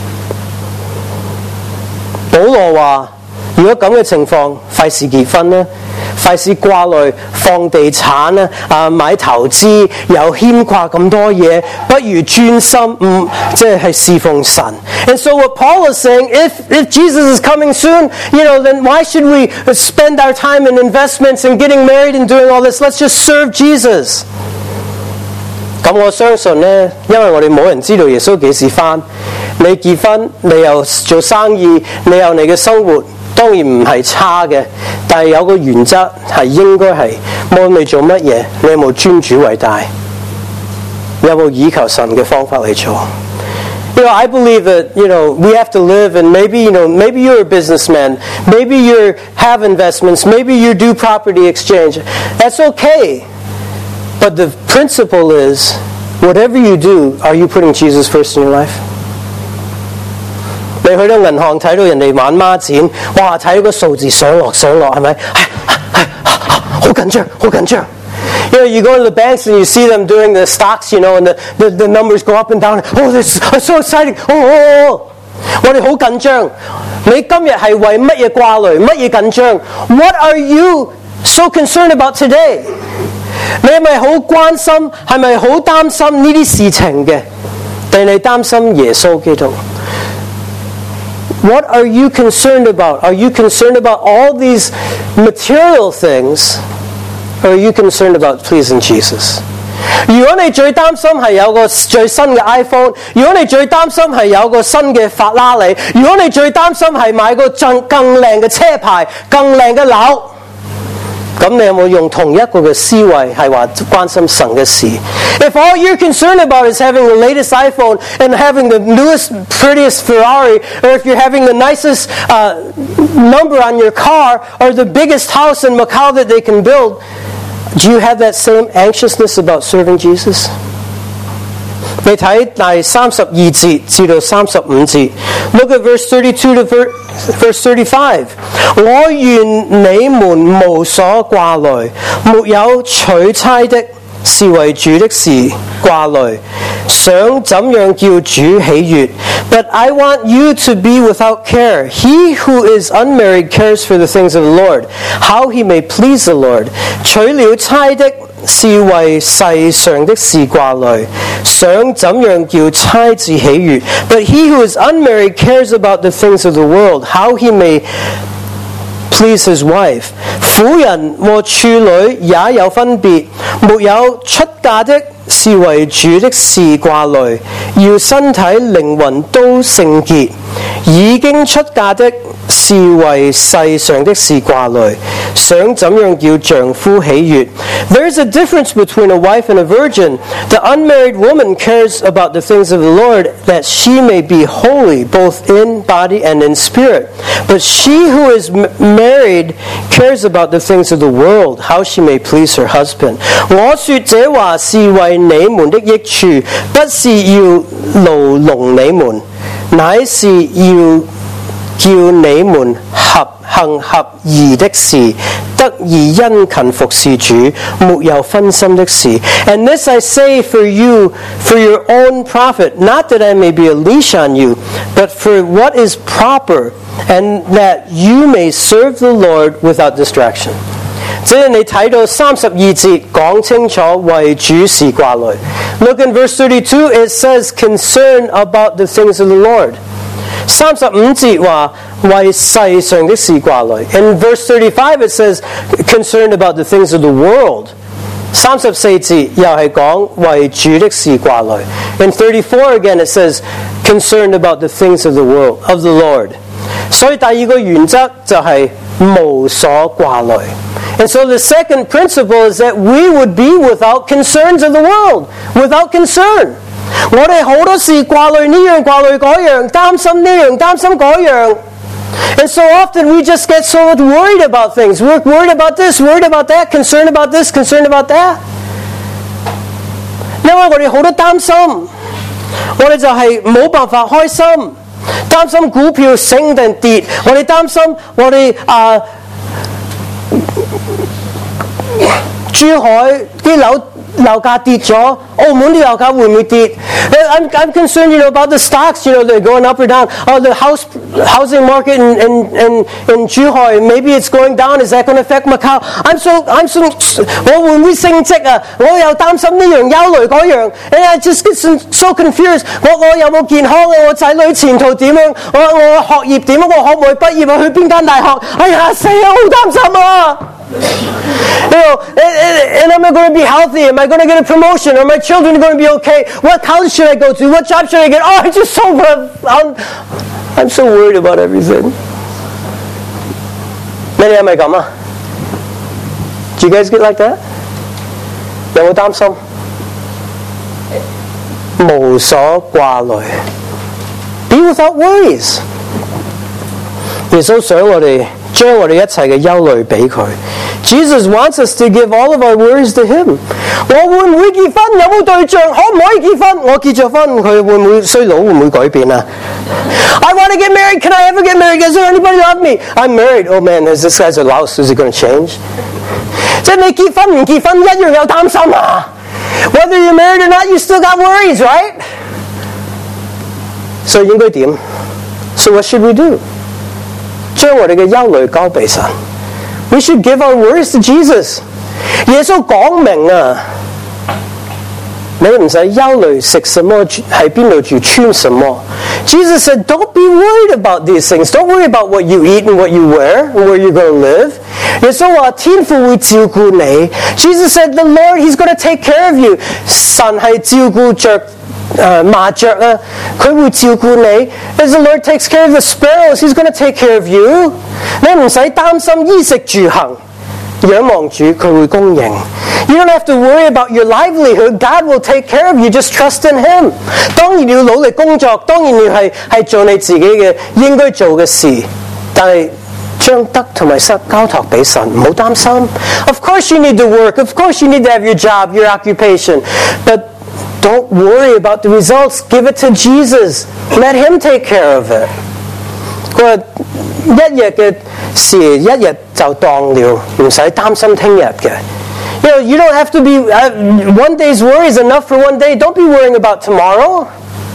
保羅話：如果咁嘅情況，費事結婚啦，費事掛慮放地產啦，啊買投資又牽掛咁多嘢，不如專心唔即係侍奉神。And so what Paul is saying, if if Jesus is coming soon, you know, then why should we spend our time in investments and getting married and doing all this? Let's just serve Jesus. 咁我相信呢，因為我哋冇人知道耶穌幾時返。你結婚，你又做生意，你有你嘅生活，當然唔係差嘅。但係有個原則係應該係，無論你做乜嘢，你有冇尊主為大？有冇倚求神嘅方法嚟做？ You know, I believe that, you know, we have to live, and maybe, you know, maybe you're a businessman, maybe you have investments, maybe you do property exchange. That's okay. But the principle is, whatever you do, are you putting Jesus first in your life? 你去到銀行睇到人哋玩孖展，哇！睇個數字上落上落，係咪？好緊張，好緊張。You know, you go to the banks and you see them doing the stocks, you know, and the, the, the numbers go up and down. Oh, this is so exciting! Oh, oh, oh! 我哋好緊張。你今日係為乜嘢掛慮？乜嘢緊張 ？What are you so concerned about today? 你係咪好關心？係咪好擔心呢啲事情嘅？定你擔心耶穌基督 ？What are you concerned about? Are you concerned about all these material things, or are you concerned about pleasing Jesus? 如果你最擔心係有個最新嘅 iPhone， 如果你最擔心係有個新嘅法拉利，如果你最擔心係買個更更靚嘅車牌、更靚嘅樓，咁你有冇用同一個嘅思維係話關心神嘅事 ？If all you're concerned about is having the latest iPhone and having the newest, prettiest Ferrari, or if you're having the nicest uh, number on your car, or the biggest house in Macau that they can build, do you have that same anxiousness about serving Jesus? 你睇第三十二節至到三十五節 ，Look at verse thirty-two to verse thirty-five。我願你們無所掛慮，沒有娶妻的，是為主的事掛慮，想怎樣叫主喜悅。But I want you to be without care. He who is unmarried cares for the things of the Lord, how he may please the Lord. 娶了妻的，是為世上的事掛慮，想怎樣叫妻子喜悅。But he who is unmarried cares about the things of the world, how he may please his wife. 婦人和處女也有分別，沒有出嫁的，是為主的事掛慮，要身體靈魂都聖潔；已經出嫁的，是為世上的事掛慮，想怎樣叫丈夫喜悅。There is a difference between a wife and a virgin. The unmarried woman cares about the things of the Lord, that she may be holy both in body and in spirit. But she who is m- married cares about the things of the world, how she may please her husband. 我說這話是為你們的益處，不是要勞弄你們，乃是要叫你們合行合宜的事，得以殷勤服侍主，沒有分心的事。And this I say for you, for your own profit, not that I may be a leash on you, but for what is proper, and that you may serve the Lord without distraction. 即係你睇到三十二節講清楚為主事掛慮。Look in verse thirty-two, it says concern about the things of the Lord. 三十五節話為世上的事掛慮。In verse thirty-five it says concerned about the things of the world. 三十四節又係講為主的事掛慮。In thirty-four again it says concerned about the things of the world, of the Lord. 所以第二個原則就係無所掛慮。 And so the second principle is that we would be without concerns of the world, without concern. 我哋好多時掛慮呢樣掛慮嗰樣，擔心呢樣擔心嗰樣。And so often we just get so worried about things. We're worried about this, worried about that, concerned about this, concerned about that. 因為我哋好多擔心，我哋就係冇辦法開心，擔心股票升定跌，我哋擔心我哋啊、呃、珠海啲樓樓價跌咗，澳門啲樓價會唔會跌 I'm, I'm concerned, you know, about the stocks, you know, they're going up or down. Oh, the house housing market in, in, in, in Zhuhai, maybe it's going down. Is that going to affect Macau? I'm so, I'm so, 我會唔會升職啊？我又擔心呢樣憂慮嗰樣 and I just get so, so confused. 我我有冇健康啊？我仔女前途點樣？我我學業點啊？我可唔可以畢業啊？去邊間大學？哎呀，死啊！好擔心啊！ You know, and, and am I going to be healthy? Am I going to get a promotion? Are my children going to be okay? What college should I go to? What job should I get? Oh, I'm just so, I'm, I'm so worried about everything. 你哋係咪咁啊？ Do you guys get like that? 有冇擔心？無所掛慮。Be without worries. 耶穌想我哋將我哋一切嘅憂慮俾佢。Jesus wants us to give all of our worries to Him. 我會唔會結婚？有冇對象？可唔可以結婚？我結咗婚，佢會唔會衰佬？會唔會改變啊 ？I want to get married. Can I ever get married? Is there anybody love me? I'm married. Oh man, is this guy's a louse? Is he going to change? 即係你結婚唔結婚一樣有擔心啊 ！Whether you're married or not, you still got worries, right? 所以應該點 ？So what should we do? 將我哋嘅憂慮交俾神。We should give our worries to Jesus. 耶穌講明啊，你唔使憂慮食什麼，喺邊度住，穿什麼。Jesus said, "Don't be worried about these things. Don't worry about what you eat and what you wear and where you're going to live." 耶穌話天父會照顧你。Jesus said, "The Lord, He's going to take care of you." 神係照顧着。Uh, 麻雀啊，佢會照顧你。As the Lord takes care of the sparrows, He's going to take care of you. 你唔使擔心衣食住行，仰望主佢會供應。You don't have to worry about your livelihood. God will take care of you. Just trust in Him. 當然要努力工作，當然要係係做你自己嘅應該做嘅事，但係將得同埋失交託俾神，唔好擔心。Of course you need to work. Of course you need to have your job, your occupation, but don't worry about the results. Give it to Jesus. Let Him take care of it. 佢話一日嘅事一日就當了，唔使擔心聽日嘅。You know, you don't have to be uh, one day's worry is enough for one day. Don't be worrying about tomorrow.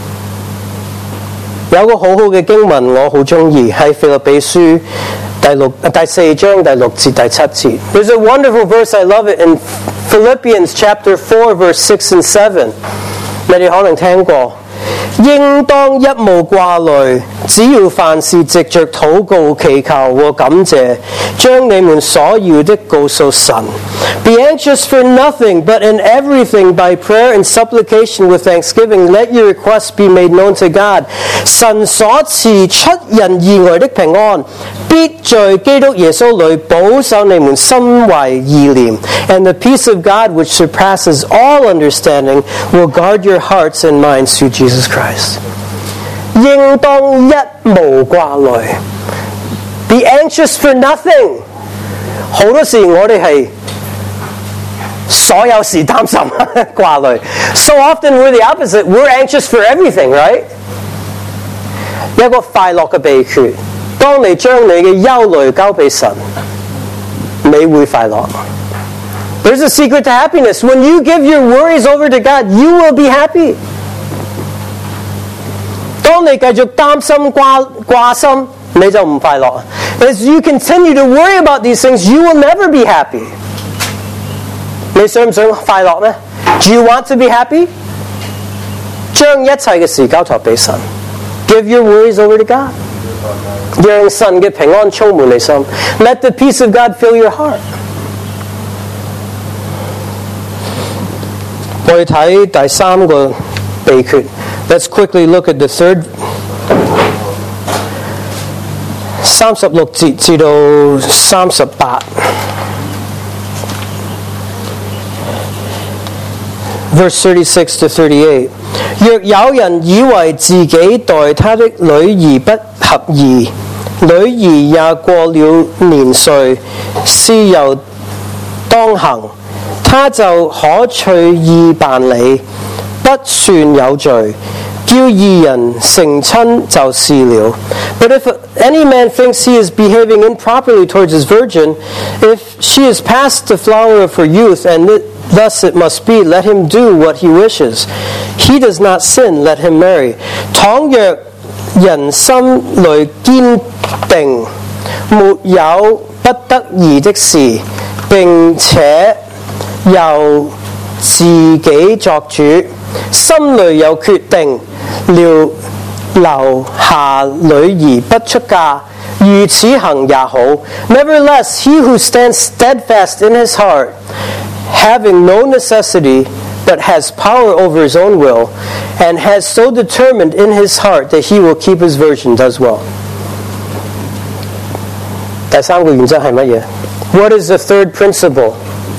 有個好好嘅經文，我好中意，喺腓立比書第六第四章第六節第七節。There's a wonderful verse, I love it, in Philippians chapter four, verse six and seven. 你哋可能聽過，應當一無掛慮，只要凡事藉着禱告、祈求和感謝，將你們所要的告訴神。Be anxious for nothing, but in everything by prayer and supplication with thanksgiving, let your requests be made known to God. 神所賜出人意外的平安，必在基督耶穌裏保守你們心懷意念。And the peace of God, which surpasses all understanding, will guard your hearts and minds through Jesus Christ. 應當一無掛慮。Be anxious for nothing. 好多時我哋係所有事擔心掛慮。So often we're the opposite. We're anxious for everything, right? 一個快樂嘅秘訣，當你將你嘅憂慮交俾神，你會快樂。There's a secret to happiness. When you give your worries over to God, you will be happy. 當你繼續擔心掛掛心，你就唔快樂。As you continue to worry about these things, you will never be happy. 你想唔想快樂呢？ Do you want to be happy? 將一切嘅事交託俾神。Give your worries over to God. 讓神嘅平安充滿你心。Let the peace of God fill your heart. 我哋睇第三個秘訣。Let's quickly look at the third. 三十六節至到三十八。 verse thirty-six to thirty-eight. 若有人以為自己待他的女兒不合宜，女兒也過了年歲，事由當行，他就可隨意辦理，不算有罪。叫義人成親就是了。But if any man thinks he is behaving improperly towards his virgin, if she is past the flower of her youth, and it, thus it must be, let him do what he wishes. He does not sin, let him marry. 倘若人心裏堅定，沒有不得已的事，並且由自己作主，心裏有決定，留留下女兒不出嫁，如此行也好。Nevertheless, he who stands steadfast in his heart, having no necessity, but has power over his own will, and has so determined in his heart that he will keep his virgin, does well. 第三個原則係乜嘢？ What is the third principle?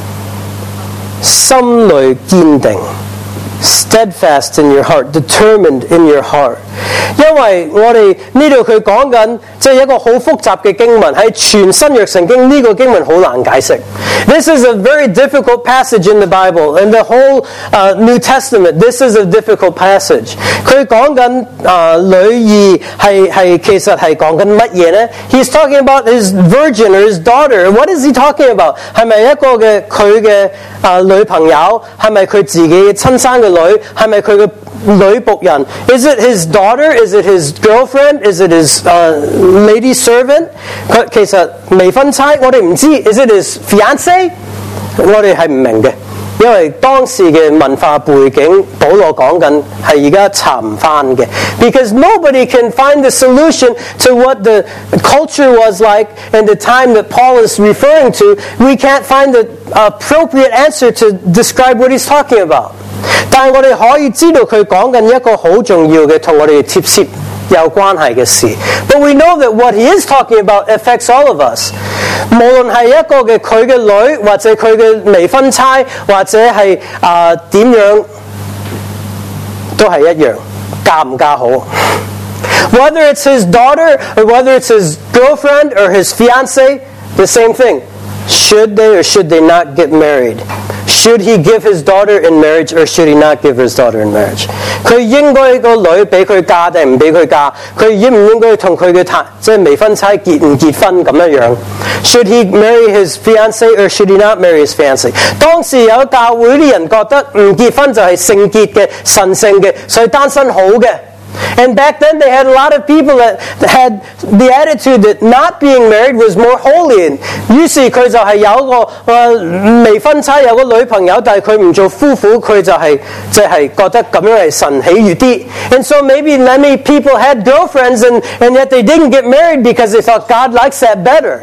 心裏堅定。Steadfast in your heart, determined in your heart. 因為我哋呢度佢講緊即係一個好複雜嘅經文，喺全新約聖經呢個經文好難解釋。This is a very difficult passage in the Bible, in the whole uh, New Testament. This is a difficult passage. 佢講緊啊女兒係係其實係講緊乜嘢呢？ He's talking about his virgin or his daughter. What is he talking about? 係咪一個嘅佢嘅啊女朋友？係咪佢自己親生嘅女？係咪佢嘅女僕人 ？Is it his daughter? Is it his girlfriend? Is it his uh, lady servant? 佢其實未婚妻，我哋唔知。Is it his fiancé? 我哋係唔明嘅，因為當時嘅文化背景，保羅講緊係而家查唔翻嘅。Because nobody can find the solution to what the culture was like in the time that Paul is referring to. We can't find the appropriate answer to describe what he's talking about. 但係我哋可以知道佢講緊一個好重要嘅同我哋貼切有關係嘅事。But we know that what he is talking about affects all of us. 無論係一個嘅佢嘅女，或者佢嘅未婚妻，或者係啊點樣，都係一樣，嫁唔嫁好。Whether it's his daughter, or whether it's his girlfriend, or his fiancé, the same thing. Should they or should they not get married? Should he give his daughter in marriage or should he not give his daughter in marriage? 佢應該個女俾佢嫁定唔俾佢嫁？佢應唔應該同佢嘅太即係未婚妻結唔結婚咁樣樣 ？Should he marry his fiancé or should he not marry his fiancé? 當時有教會啲人覺得唔結婚就係聖潔嘅、神聖嘅，所以單身好嘅。And back then they had a lot of people that had the attitude that not being married was more holy. 於是佢就係有個誒未婚妻有個女朋友，但係佢唔做夫婦，佢就係即係覺得咁樣係神喜悅啲。And so maybe many people had girlfriends and and yet they didn't get married because they thought God likes that better.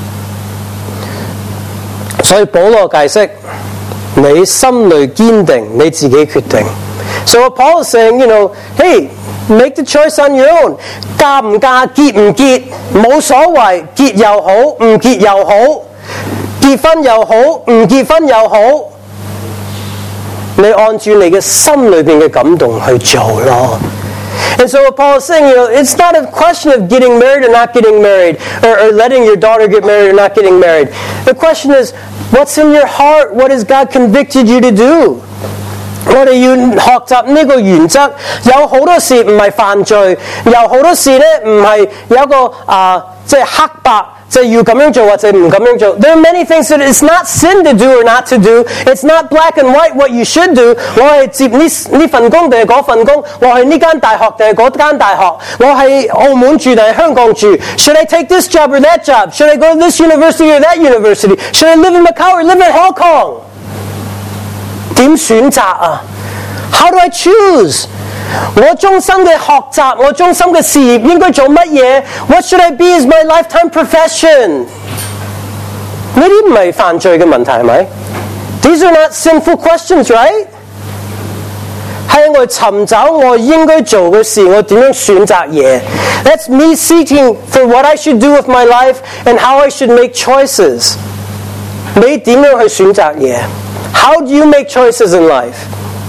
所以保羅解釋，你心裏堅定，你自己決定。So what Paul is saying, you know, hey.Make the choice on your own. 嫁唔嫁，結唔結，冇所謂。結又好，唔結又好，結婚又好，唔結婚又好。你按住你嘅心裏邊嘅感動去做咯。And so what Paul is saying, you know, it's not a question of getting married or not getting married, or, or letting your daughter get married or not getting married. The question is, what's in your heart? What has God convicted you to do?我哋要學習呢個原則，有好多事唔係犯罪，有好多事咧唔係有一個啊，即係黑白，即係要咁樣做或者唔咁樣做。There are many things that it's not sin to do or not to do. It's not black and white what you should do. 我係接呢呢份工定係嗰份工？我係呢間大學定係嗰間大學？我係澳門住定係香港住 ？Should I take this job or that job? Should I go to this university or that university? Should I live in Macau or live in Hong Kong?點選擇啊 ？How do I choose？ 我終生嘅學習，我終生嘅事業應該做乜嘢 ？What should I be as my lifetime profession？ 呢啲唔係犯罪嘅問題係咪 ？These are not sinful questions, right？ 係我尋找我應該做嘅事，我點樣選擇嘢 ？That's me seeking for what I should do with my life and how I should make choices。你點樣去選擇嘢？How do you make choices in life?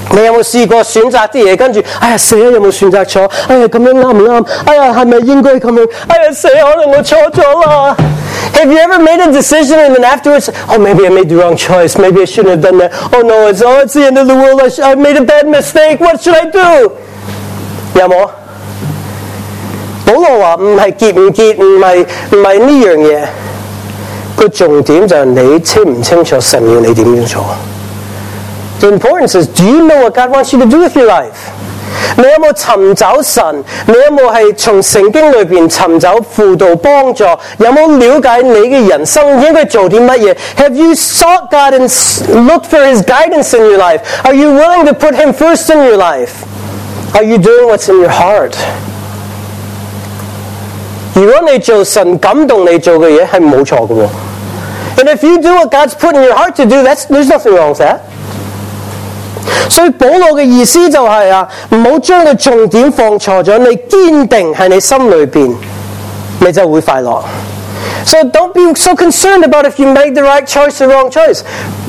你有冇試過選擇啲嘢，跟住哎呀死啦，有冇選擇錯？哎呀咁樣啱唔啱？哎呀係咪應該咁樣？哎呀死，可能我錯咗啦。Have you ever made a decision and then afterwards, oh maybe I made the wrong choice, maybe I shouldn't have done that. Oh no, it's oh it's the end of the world. I, sh- I made a bad mistake. What should I do? 有冇？保羅話唔係結唔結，唔係唔係呢樣嘢。個重點就係你清唔清楚神要你點樣做。The importance is, do you know what God wants you to do with your life? 你有冇尋找神？你有冇係從聖經裏邊尋找輔導幫助？有冇了解你嘅人生應該做啲乜嘢？ Have you sought God and looked for His guidance in your life? Are you willing to put Him first in your life? Are you doing what's in your heart? 如果你做神感動你做嘅嘢，係冇錯嘅喎。And if you do what God's put in your heart to do, that's, there's nothing wrong with that. 所以保羅嘅意思就係啊，唔好將個重點放錯咗，你堅定喺你心裏邊，你就會快樂。So don't be so concerned about if you made the right choice or wrong choice.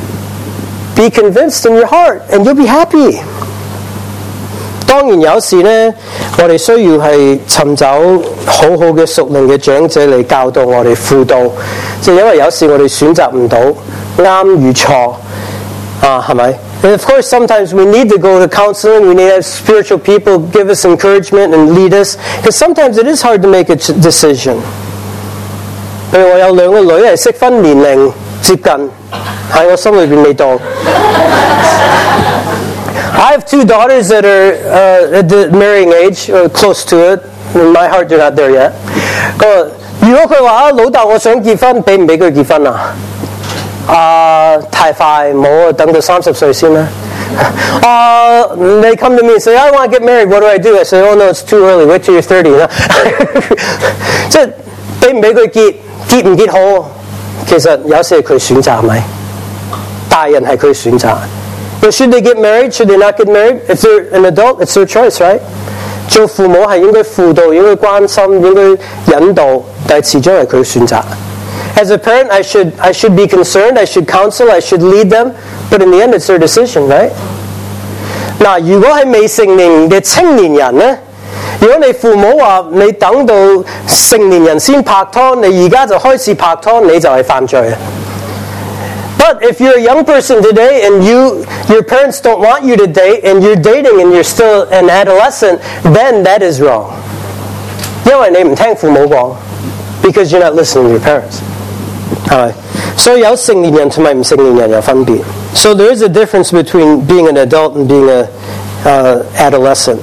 Be convinced in your heart, and you'll be happy. 當然有時呢，我哋需要係尋找好好嘅屬靈嘅長者嚟教導我哋輔導，就因為有時我哋選擇唔到啱與錯啊，係咪？And of course, sometimes we need to go to counseling. We need to have spiritual people give us encouragement and lead us. Because sometimes it is hard to make a decision. 譬如我有兩個女係適婚年齡接近，喺我心裏邊未到。I have two daughters that are uh, at the marrying age, or close to it. In my heart, they're not there yet. 個如果佢話啊，老豆我想結婚，俾唔俾佢結婚啊？啊、uh, 太快，冇啊，等到三十歲先啦。啊、uh, they come to me and say, I want to get married. What do I do? I say, oh no, it's too early. Wait till you're thirty. 即係俾唔俾佢結，結唔結好？其實有時係佢選擇，係咪？大人係佢選擇。But should they get married? Should they not get married? If they're an adult, it's their choice, right? 做父母係應該輔導，應該關心，應該引導，但係始終係佢選擇。As a parent, I should I should be concerned, I should counsel, I should lead them, but in the end, it's their decision, right? 嗱，如果係未成年嘅青年人呢，如果你父母話你等到成年人先拍拖，你而家就開始拍拖，你就係犯罪。But if you're a young person today and you your parents don't want you to date and you're dating and you're still an adolescent, then that is wrong. 因為你唔聽父母講 because you're not listening to your parents. 係咪？所以有成年人同埋唔成年人有分別。So there is a difference between being an adult and being a uh, adolescent.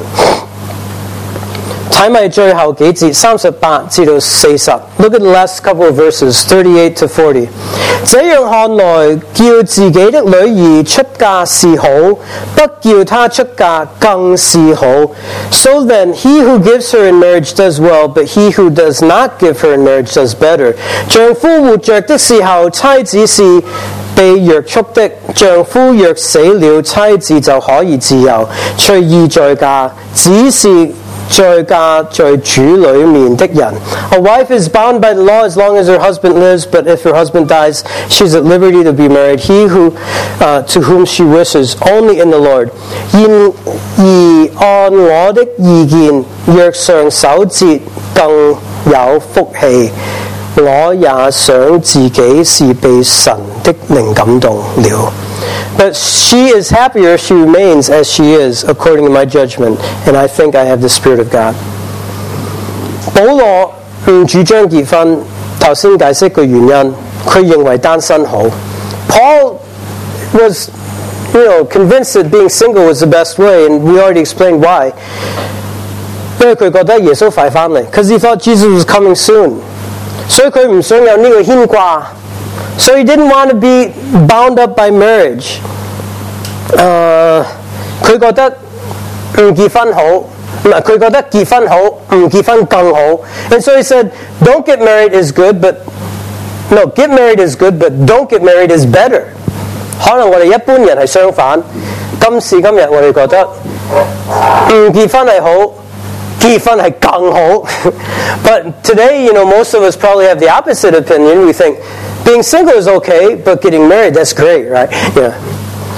睇埋最後幾節三十八至到四十 Look at the last couple of verses, thirty-eight to forty. 這樣看來，叫自己的女兒出嫁是好，不叫她出嫁更是好。So then, he who gives her in marriage does well, but he who does not give her in marriage does better. 丈夫活着的時候，妻子是被約束的；丈夫若死了，妻子就可以自由，隨意再嫁，只是在嫁在主裏面的人。A wife is bound by the law as long as her husband lives, but if her husband dies, she is at liberty to be married, he who, uh, to whom she wishes, only in the Lord. 然而按我的意見，若上守節更有福氣，我也想自己是被神的靈感動了。But she is happier if she remains as she is, according to my judgment, and I think I have the Spirit of God. 保羅唔主張結婚，頭先解釋個原因，佢認為單身好。Paul was, you know, convinced that being single was the best way, and we already explained why. 因為佢覺得耶穌快返嚟 because he thought Jesus was coming soon. 所以佢唔想有呢個牽掛。So he didn't want to be bound up by marriage. 誒，佢覺得唔結婚好，唔係佢覺得結婚好，唔結婚更好。And so he said, don't get married is good, but no, get married is good, but don't get married is better. 可能我哋一般人係相反，今時今日我哋覺得唔結婚係好，結婚係更好。But today, you know, most of us probably have the opposite opinion. We think being single is okay, but getting married, that's great, right? Yeah.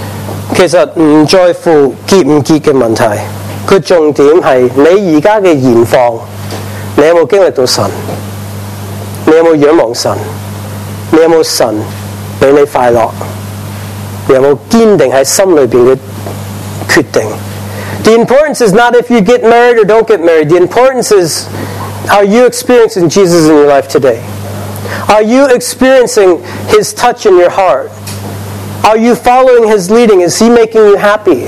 其實唔在乎結唔結嘅問題，佢重點係你而家嘅現況，你有冇經歷到神？你有冇仰望神？你有冇神俾你快樂？你有冇堅定喺心裏邊嘅決定？ The importance is not if you get married or don't get married. The importance is, are you experiencing Jesus in your life today? Are you experiencing His touch in your heart? Are you following His leading? Is He making you happy?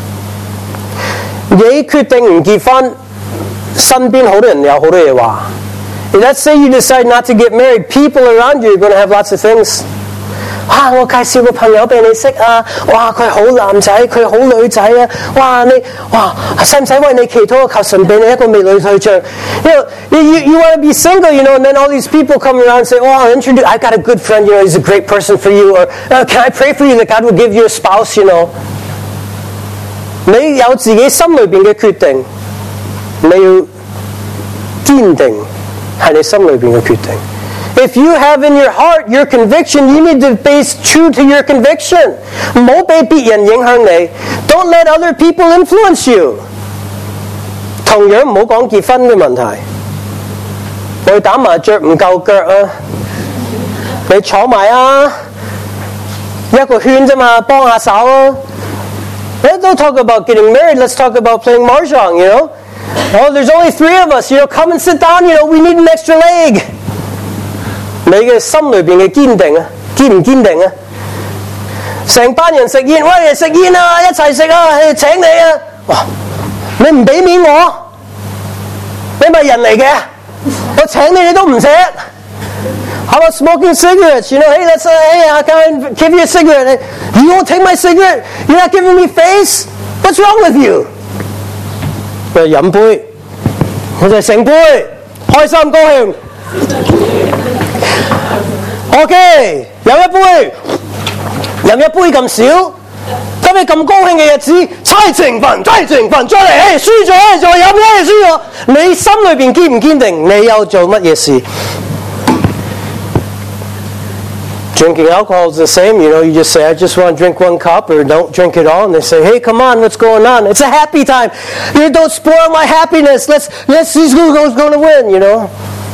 你決定唔結婚，身邊好多人有好多嘢話。Let's say you decide not to get married. People around you are going to have lots of things. 哇！我介紹個朋友俾你識啊！哇！佢係好男仔，佢係好女仔啊！哇！你哇，使唔使為你祈禱？求神俾你一個美女對象。You know, you you want to be single, you know, and then all these people come around and say, "Oh, I'll introduce. I got a good friend, you know, he's a great person for you." Or uh, can I pray for you that God will give you a spouse, you know? 你有自己心裏邊嘅決定，你要堅定係你心裏邊嘅決定。If you have in your heart your conviction, you need to be true to your conviction. 唔好俾別人影響你。Don't let other people influence you. 同樣唔好講結婚嘅問題。我哋打麻雀唔夠腳啊！你坐埋啊，一個圈啫嘛，幫下手啊。Let's don't talk about getting married. Let's talk about playing mahjong. You know, oh, there's only three of us. You know, come and sit down. You know, we need an extra leg. 你嘅心裏邊嘅堅定啊，堅唔堅定啊？成班人食煙，喂，食煙啊，一齊食啊，請你啊！哇，你唔俾面我，你咪人嚟嘅，我請你你都唔食。How about smoking cigarettes? You know, hey, let's uh, hey, I can give you a cigarette. You won't take my cigarette? You're not giving me face? What's wrong with you? 我飲杯，我就成杯，開心高興。OK， 有一杯，飲一杯咁少，今日咁高興嘅日子，猜成分，猜成分，再嚟，誒輸咗再飲咧，輸咗。你心裏邊堅唔堅定？你有做乜嘢事？Drinking alcohol is the same. You know, you just say, I just want to drink one cup, or don't drink it all. And they say, hey, come on, what's going on? It's a happy time. You don't spoil my happiness. Let's, let's see who's going to win, you know.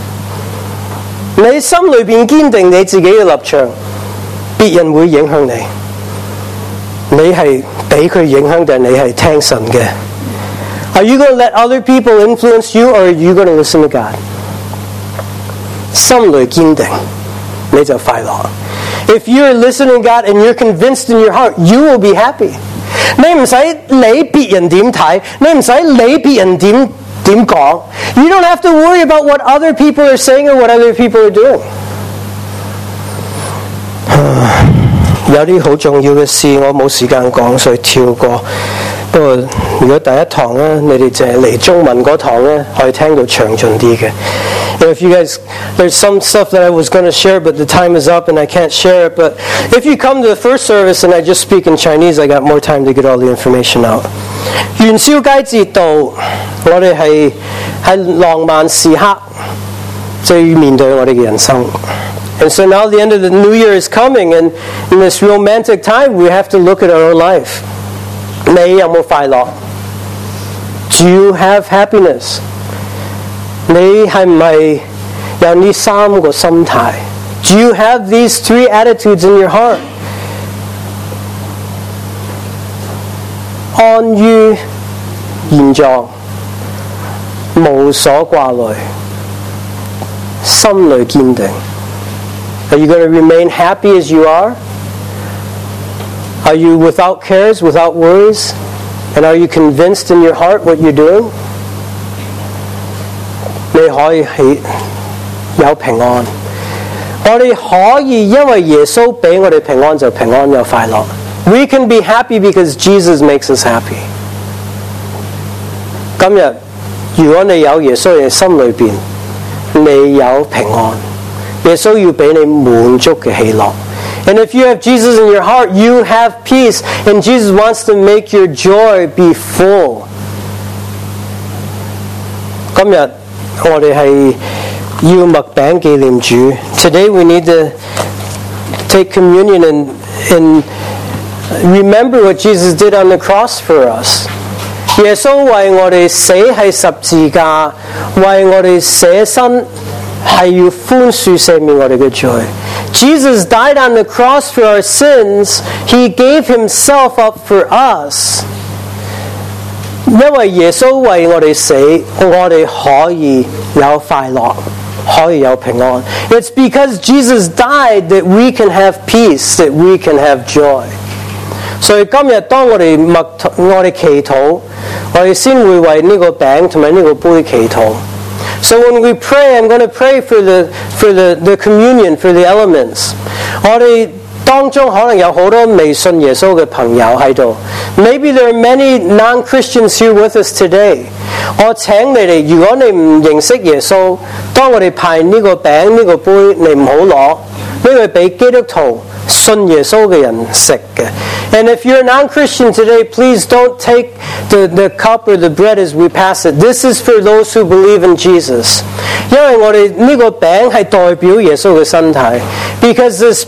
你心裏邊堅定你自己嘅立場，別人會影響你。你係俾佢影響定你係聽神嘅？ Are you going to let other people influence you, or are you going to listen to God? 心裏堅定，你就快樂。If you're listening to God and you're convinced in your heart, you will be happy. 你唔使理別人點睇，你唔使理別人點點講。You don't have to worry about what other people are saying or what other people are doing. 有啲好重要嘅事我冇時間講，所以跳過。不過如果第一堂咧，你哋淨係嚟中文嗰堂咧，可以聽到詳盡啲嘅。If you guys, there's some stuff that I was going to share, but the time is up and I can't share it. But if you come to the first service and I just speak in Chinese, I got more time to get all the information out. 元宵佳節到，我哋係喺浪漫時刻，就要面對我哋嘅人生。And so now the end of the new year is coming, and in this romantic time, we have to look at our own life. 你有冇快樂？ Do you have happiness? 你係唔係有呢三個心態？ Do you have these three attitudes in your heart? 安於現狀，無所掛慮，心裏堅定。Are you going to remain happy as you are? Are you without cares, without worries? And are you convinced in your heart what you're doing? 你可以係有平安。我哋可以因為耶穌俾我哋平安就平安有快樂。We can be happy because Jesus makes us happy. 今日如果你有耶穌喺心裏邊，你有平安。耶穌要俾你滿足嘅喜樂。And if you have Jesus in your heart, you have peace. And Jesus wants to make your joy be full. 今日我哋係要麥餅紀念主。Today we need to take communion and, and Remember what Jesus did on the cross for us. 耶穌為我哋死喺十字架，為我哋捨身，係要寬恕赦免我哋嘅罪。Jesus died on the cross for our sins. He gave himself up for us. 因為耶穌為我哋死，我哋可以有快樂，可以有平安。It's because Jesus died that we can have peace, that we can have joy. 所以今日當我哋默我哋祈禱，我哋先會為呢個餅同埋呢個杯祈禱。So when we pray, I'm going to pray for the for the the communion, for the elements. 我哋當中可能有好多未信耶穌嘅朋友喺度。Maybe there are many non-Christians here with us today. 我請你哋，如果你唔認識耶穌，當我哋派呢個餅呢個杯，你唔好攞，呢個係俾基督徒信耶穌嘅人食嘅。And if you're a non-Christian today, please don't take the, the cup or the bread as we pass it. This is for those who believe in Jesus. 因為我哋呢個餅係代表耶穌嘅身體。Because this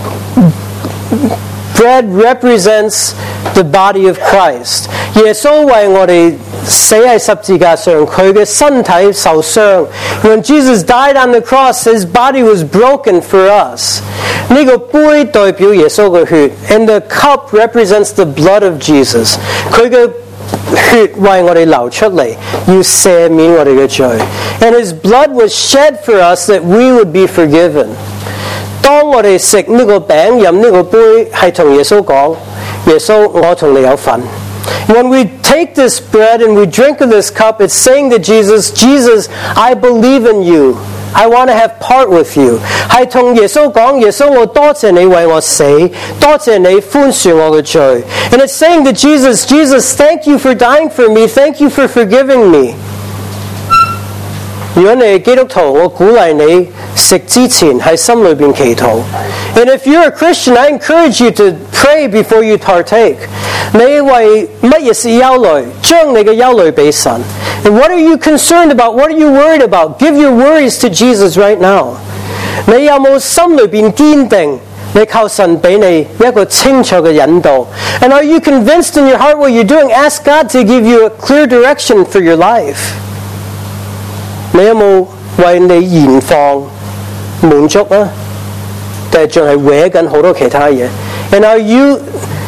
bread represents the body of Christ. 耶穌為我哋死喺十字架上，佢嘅身體受傷。When Jesus died on the cross, his body was broken for us. 呢個杯代表耶穌嘅血 ，and the cup represents the blood of Jesus. 佢嘅血為我哋流出嚟，要赦免我哋嘅罪。And his blood was shed for us that we would be forgiven. 當我哋食呢個餅飲呢個杯，係同耶穌講：耶穌，我同你有份。When we take this bread and we drink of this cup, it's saying to Jesus, Jesus, I believe in you. I want to have part with you. 係同耶穌講，耶穌，我多謝你為我死，多謝你寬恕我嘅罪。And it's saying to Jesus, Jesus, thank you for dying for me. Thank you for forgiving me. 如果你係基督徒，我鼓勵你食之前喺心裏邊祈禱。And if you're a Christian, I encourage you to pray before you partake. 你為乜嘢事憂慮？將你嘅憂慮俾神。And what are you concerned about? What are you worried about? Give your worries to Jesus right now. 你有冇心裏邊堅定？你靠神俾你一個清楚嘅引導。And are you convinced in your heart what you're doing? Ask God to give you a clear direction for your life. 你有冇為你現況滿足啊？定係仲係搲緊好多其他嘢 ？And are you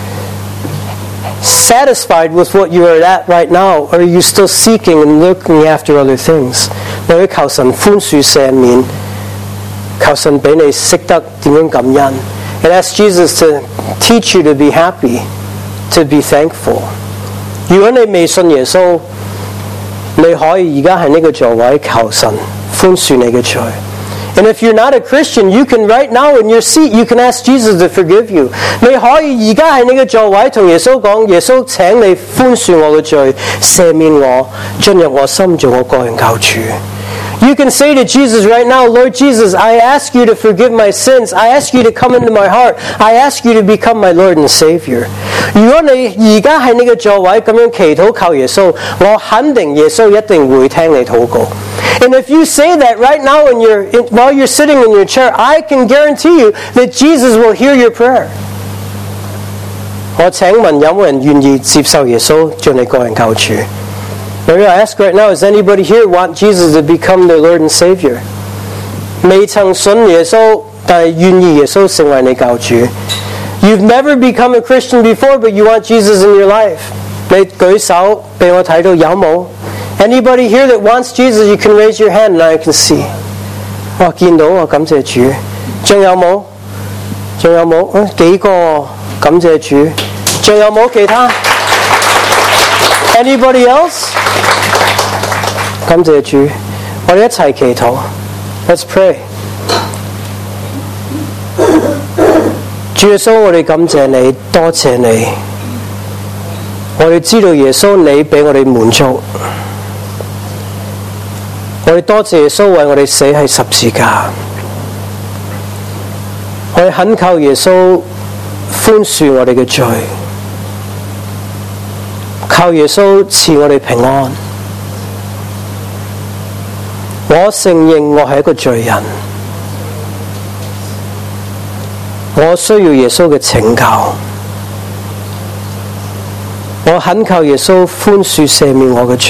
satisfied with what you are at right now, or are you still seeking and looking after other things? 你去求神寬恕赦免，求神俾你識得點樣感恩。And ask Jesus to teach you to be happy, to be thankful. 如果你未信耶穌，你可以而家喺呢個座位求神寬恕你嘅罪。And if you're not a Christian, you can right now in your seat, you can ask Jesus to forgive you. 你可以而家喺呢個座位同耶穌講，耶穌請你寬恕我嘅罪，赦免我，進入我心做我個人救主。You can say to Jesus right now, Lord Jesus, I ask you to forgive my sins. I ask you to come into my heart. I ask you to become my Lord and Savior. 如果你而家喺呢個座位咁樣祈禱求耶穌，我肯定耶穌一定會聽你禱告。And if you say that right now in your, in, while you're sitting in your chair, I can guarantee you that Jesus will hear your prayer. 我請問有冇人願意接受耶穌做你個人救主？ Maybe I ask right now, does anybody here want Jesus to become their Lord and Savior? 未曾信耶穌，但係願意耶穌成為你救主。You've never become a Christian before, but you want Jesus in your life. 你舉手俾我睇到有冇？ Anybody here that wants Jesus, you can raise your hand and I can see. 哇，見到啊，感謝主。仲有冇？仲有冇？啊，幾個？感謝主。仲有冇其他？ Anybody else? 感謝主，我哋一齊祈禱。Let's pray. 主耶穌，我哋感謝你，多謝你。我哋知道耶穌你俾我哋滿足。我哋多謝耶穌為我哋死喺十字架。我哋懇求耶穌寬恕我哋嘅罪。靠耶穌賜我哋平安。我承認我係一個罪人，我需要耶穌嘅拯救。 我懇求耶穌寬恕赦免我嘅罪，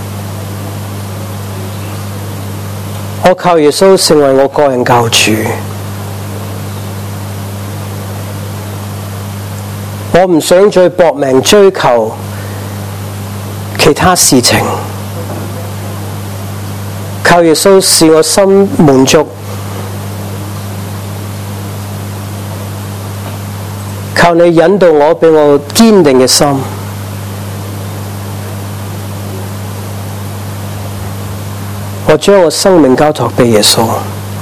我靠耶穌成為我個人救主。我唔想再搏命追求其他事情，靠耶穌使我心滿足，靠你引導我，俾我堅定嘅心。我將我生命交託俾耶穌，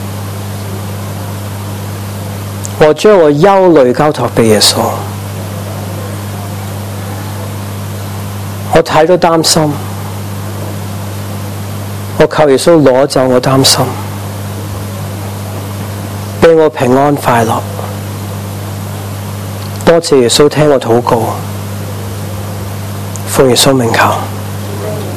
我將我憂慮交託俾耶穌。我睇到擔心，我靠耶穌攞走我擔心，俾我平安快樂。多謝耶穌聽我禱告，奉耶穌名求。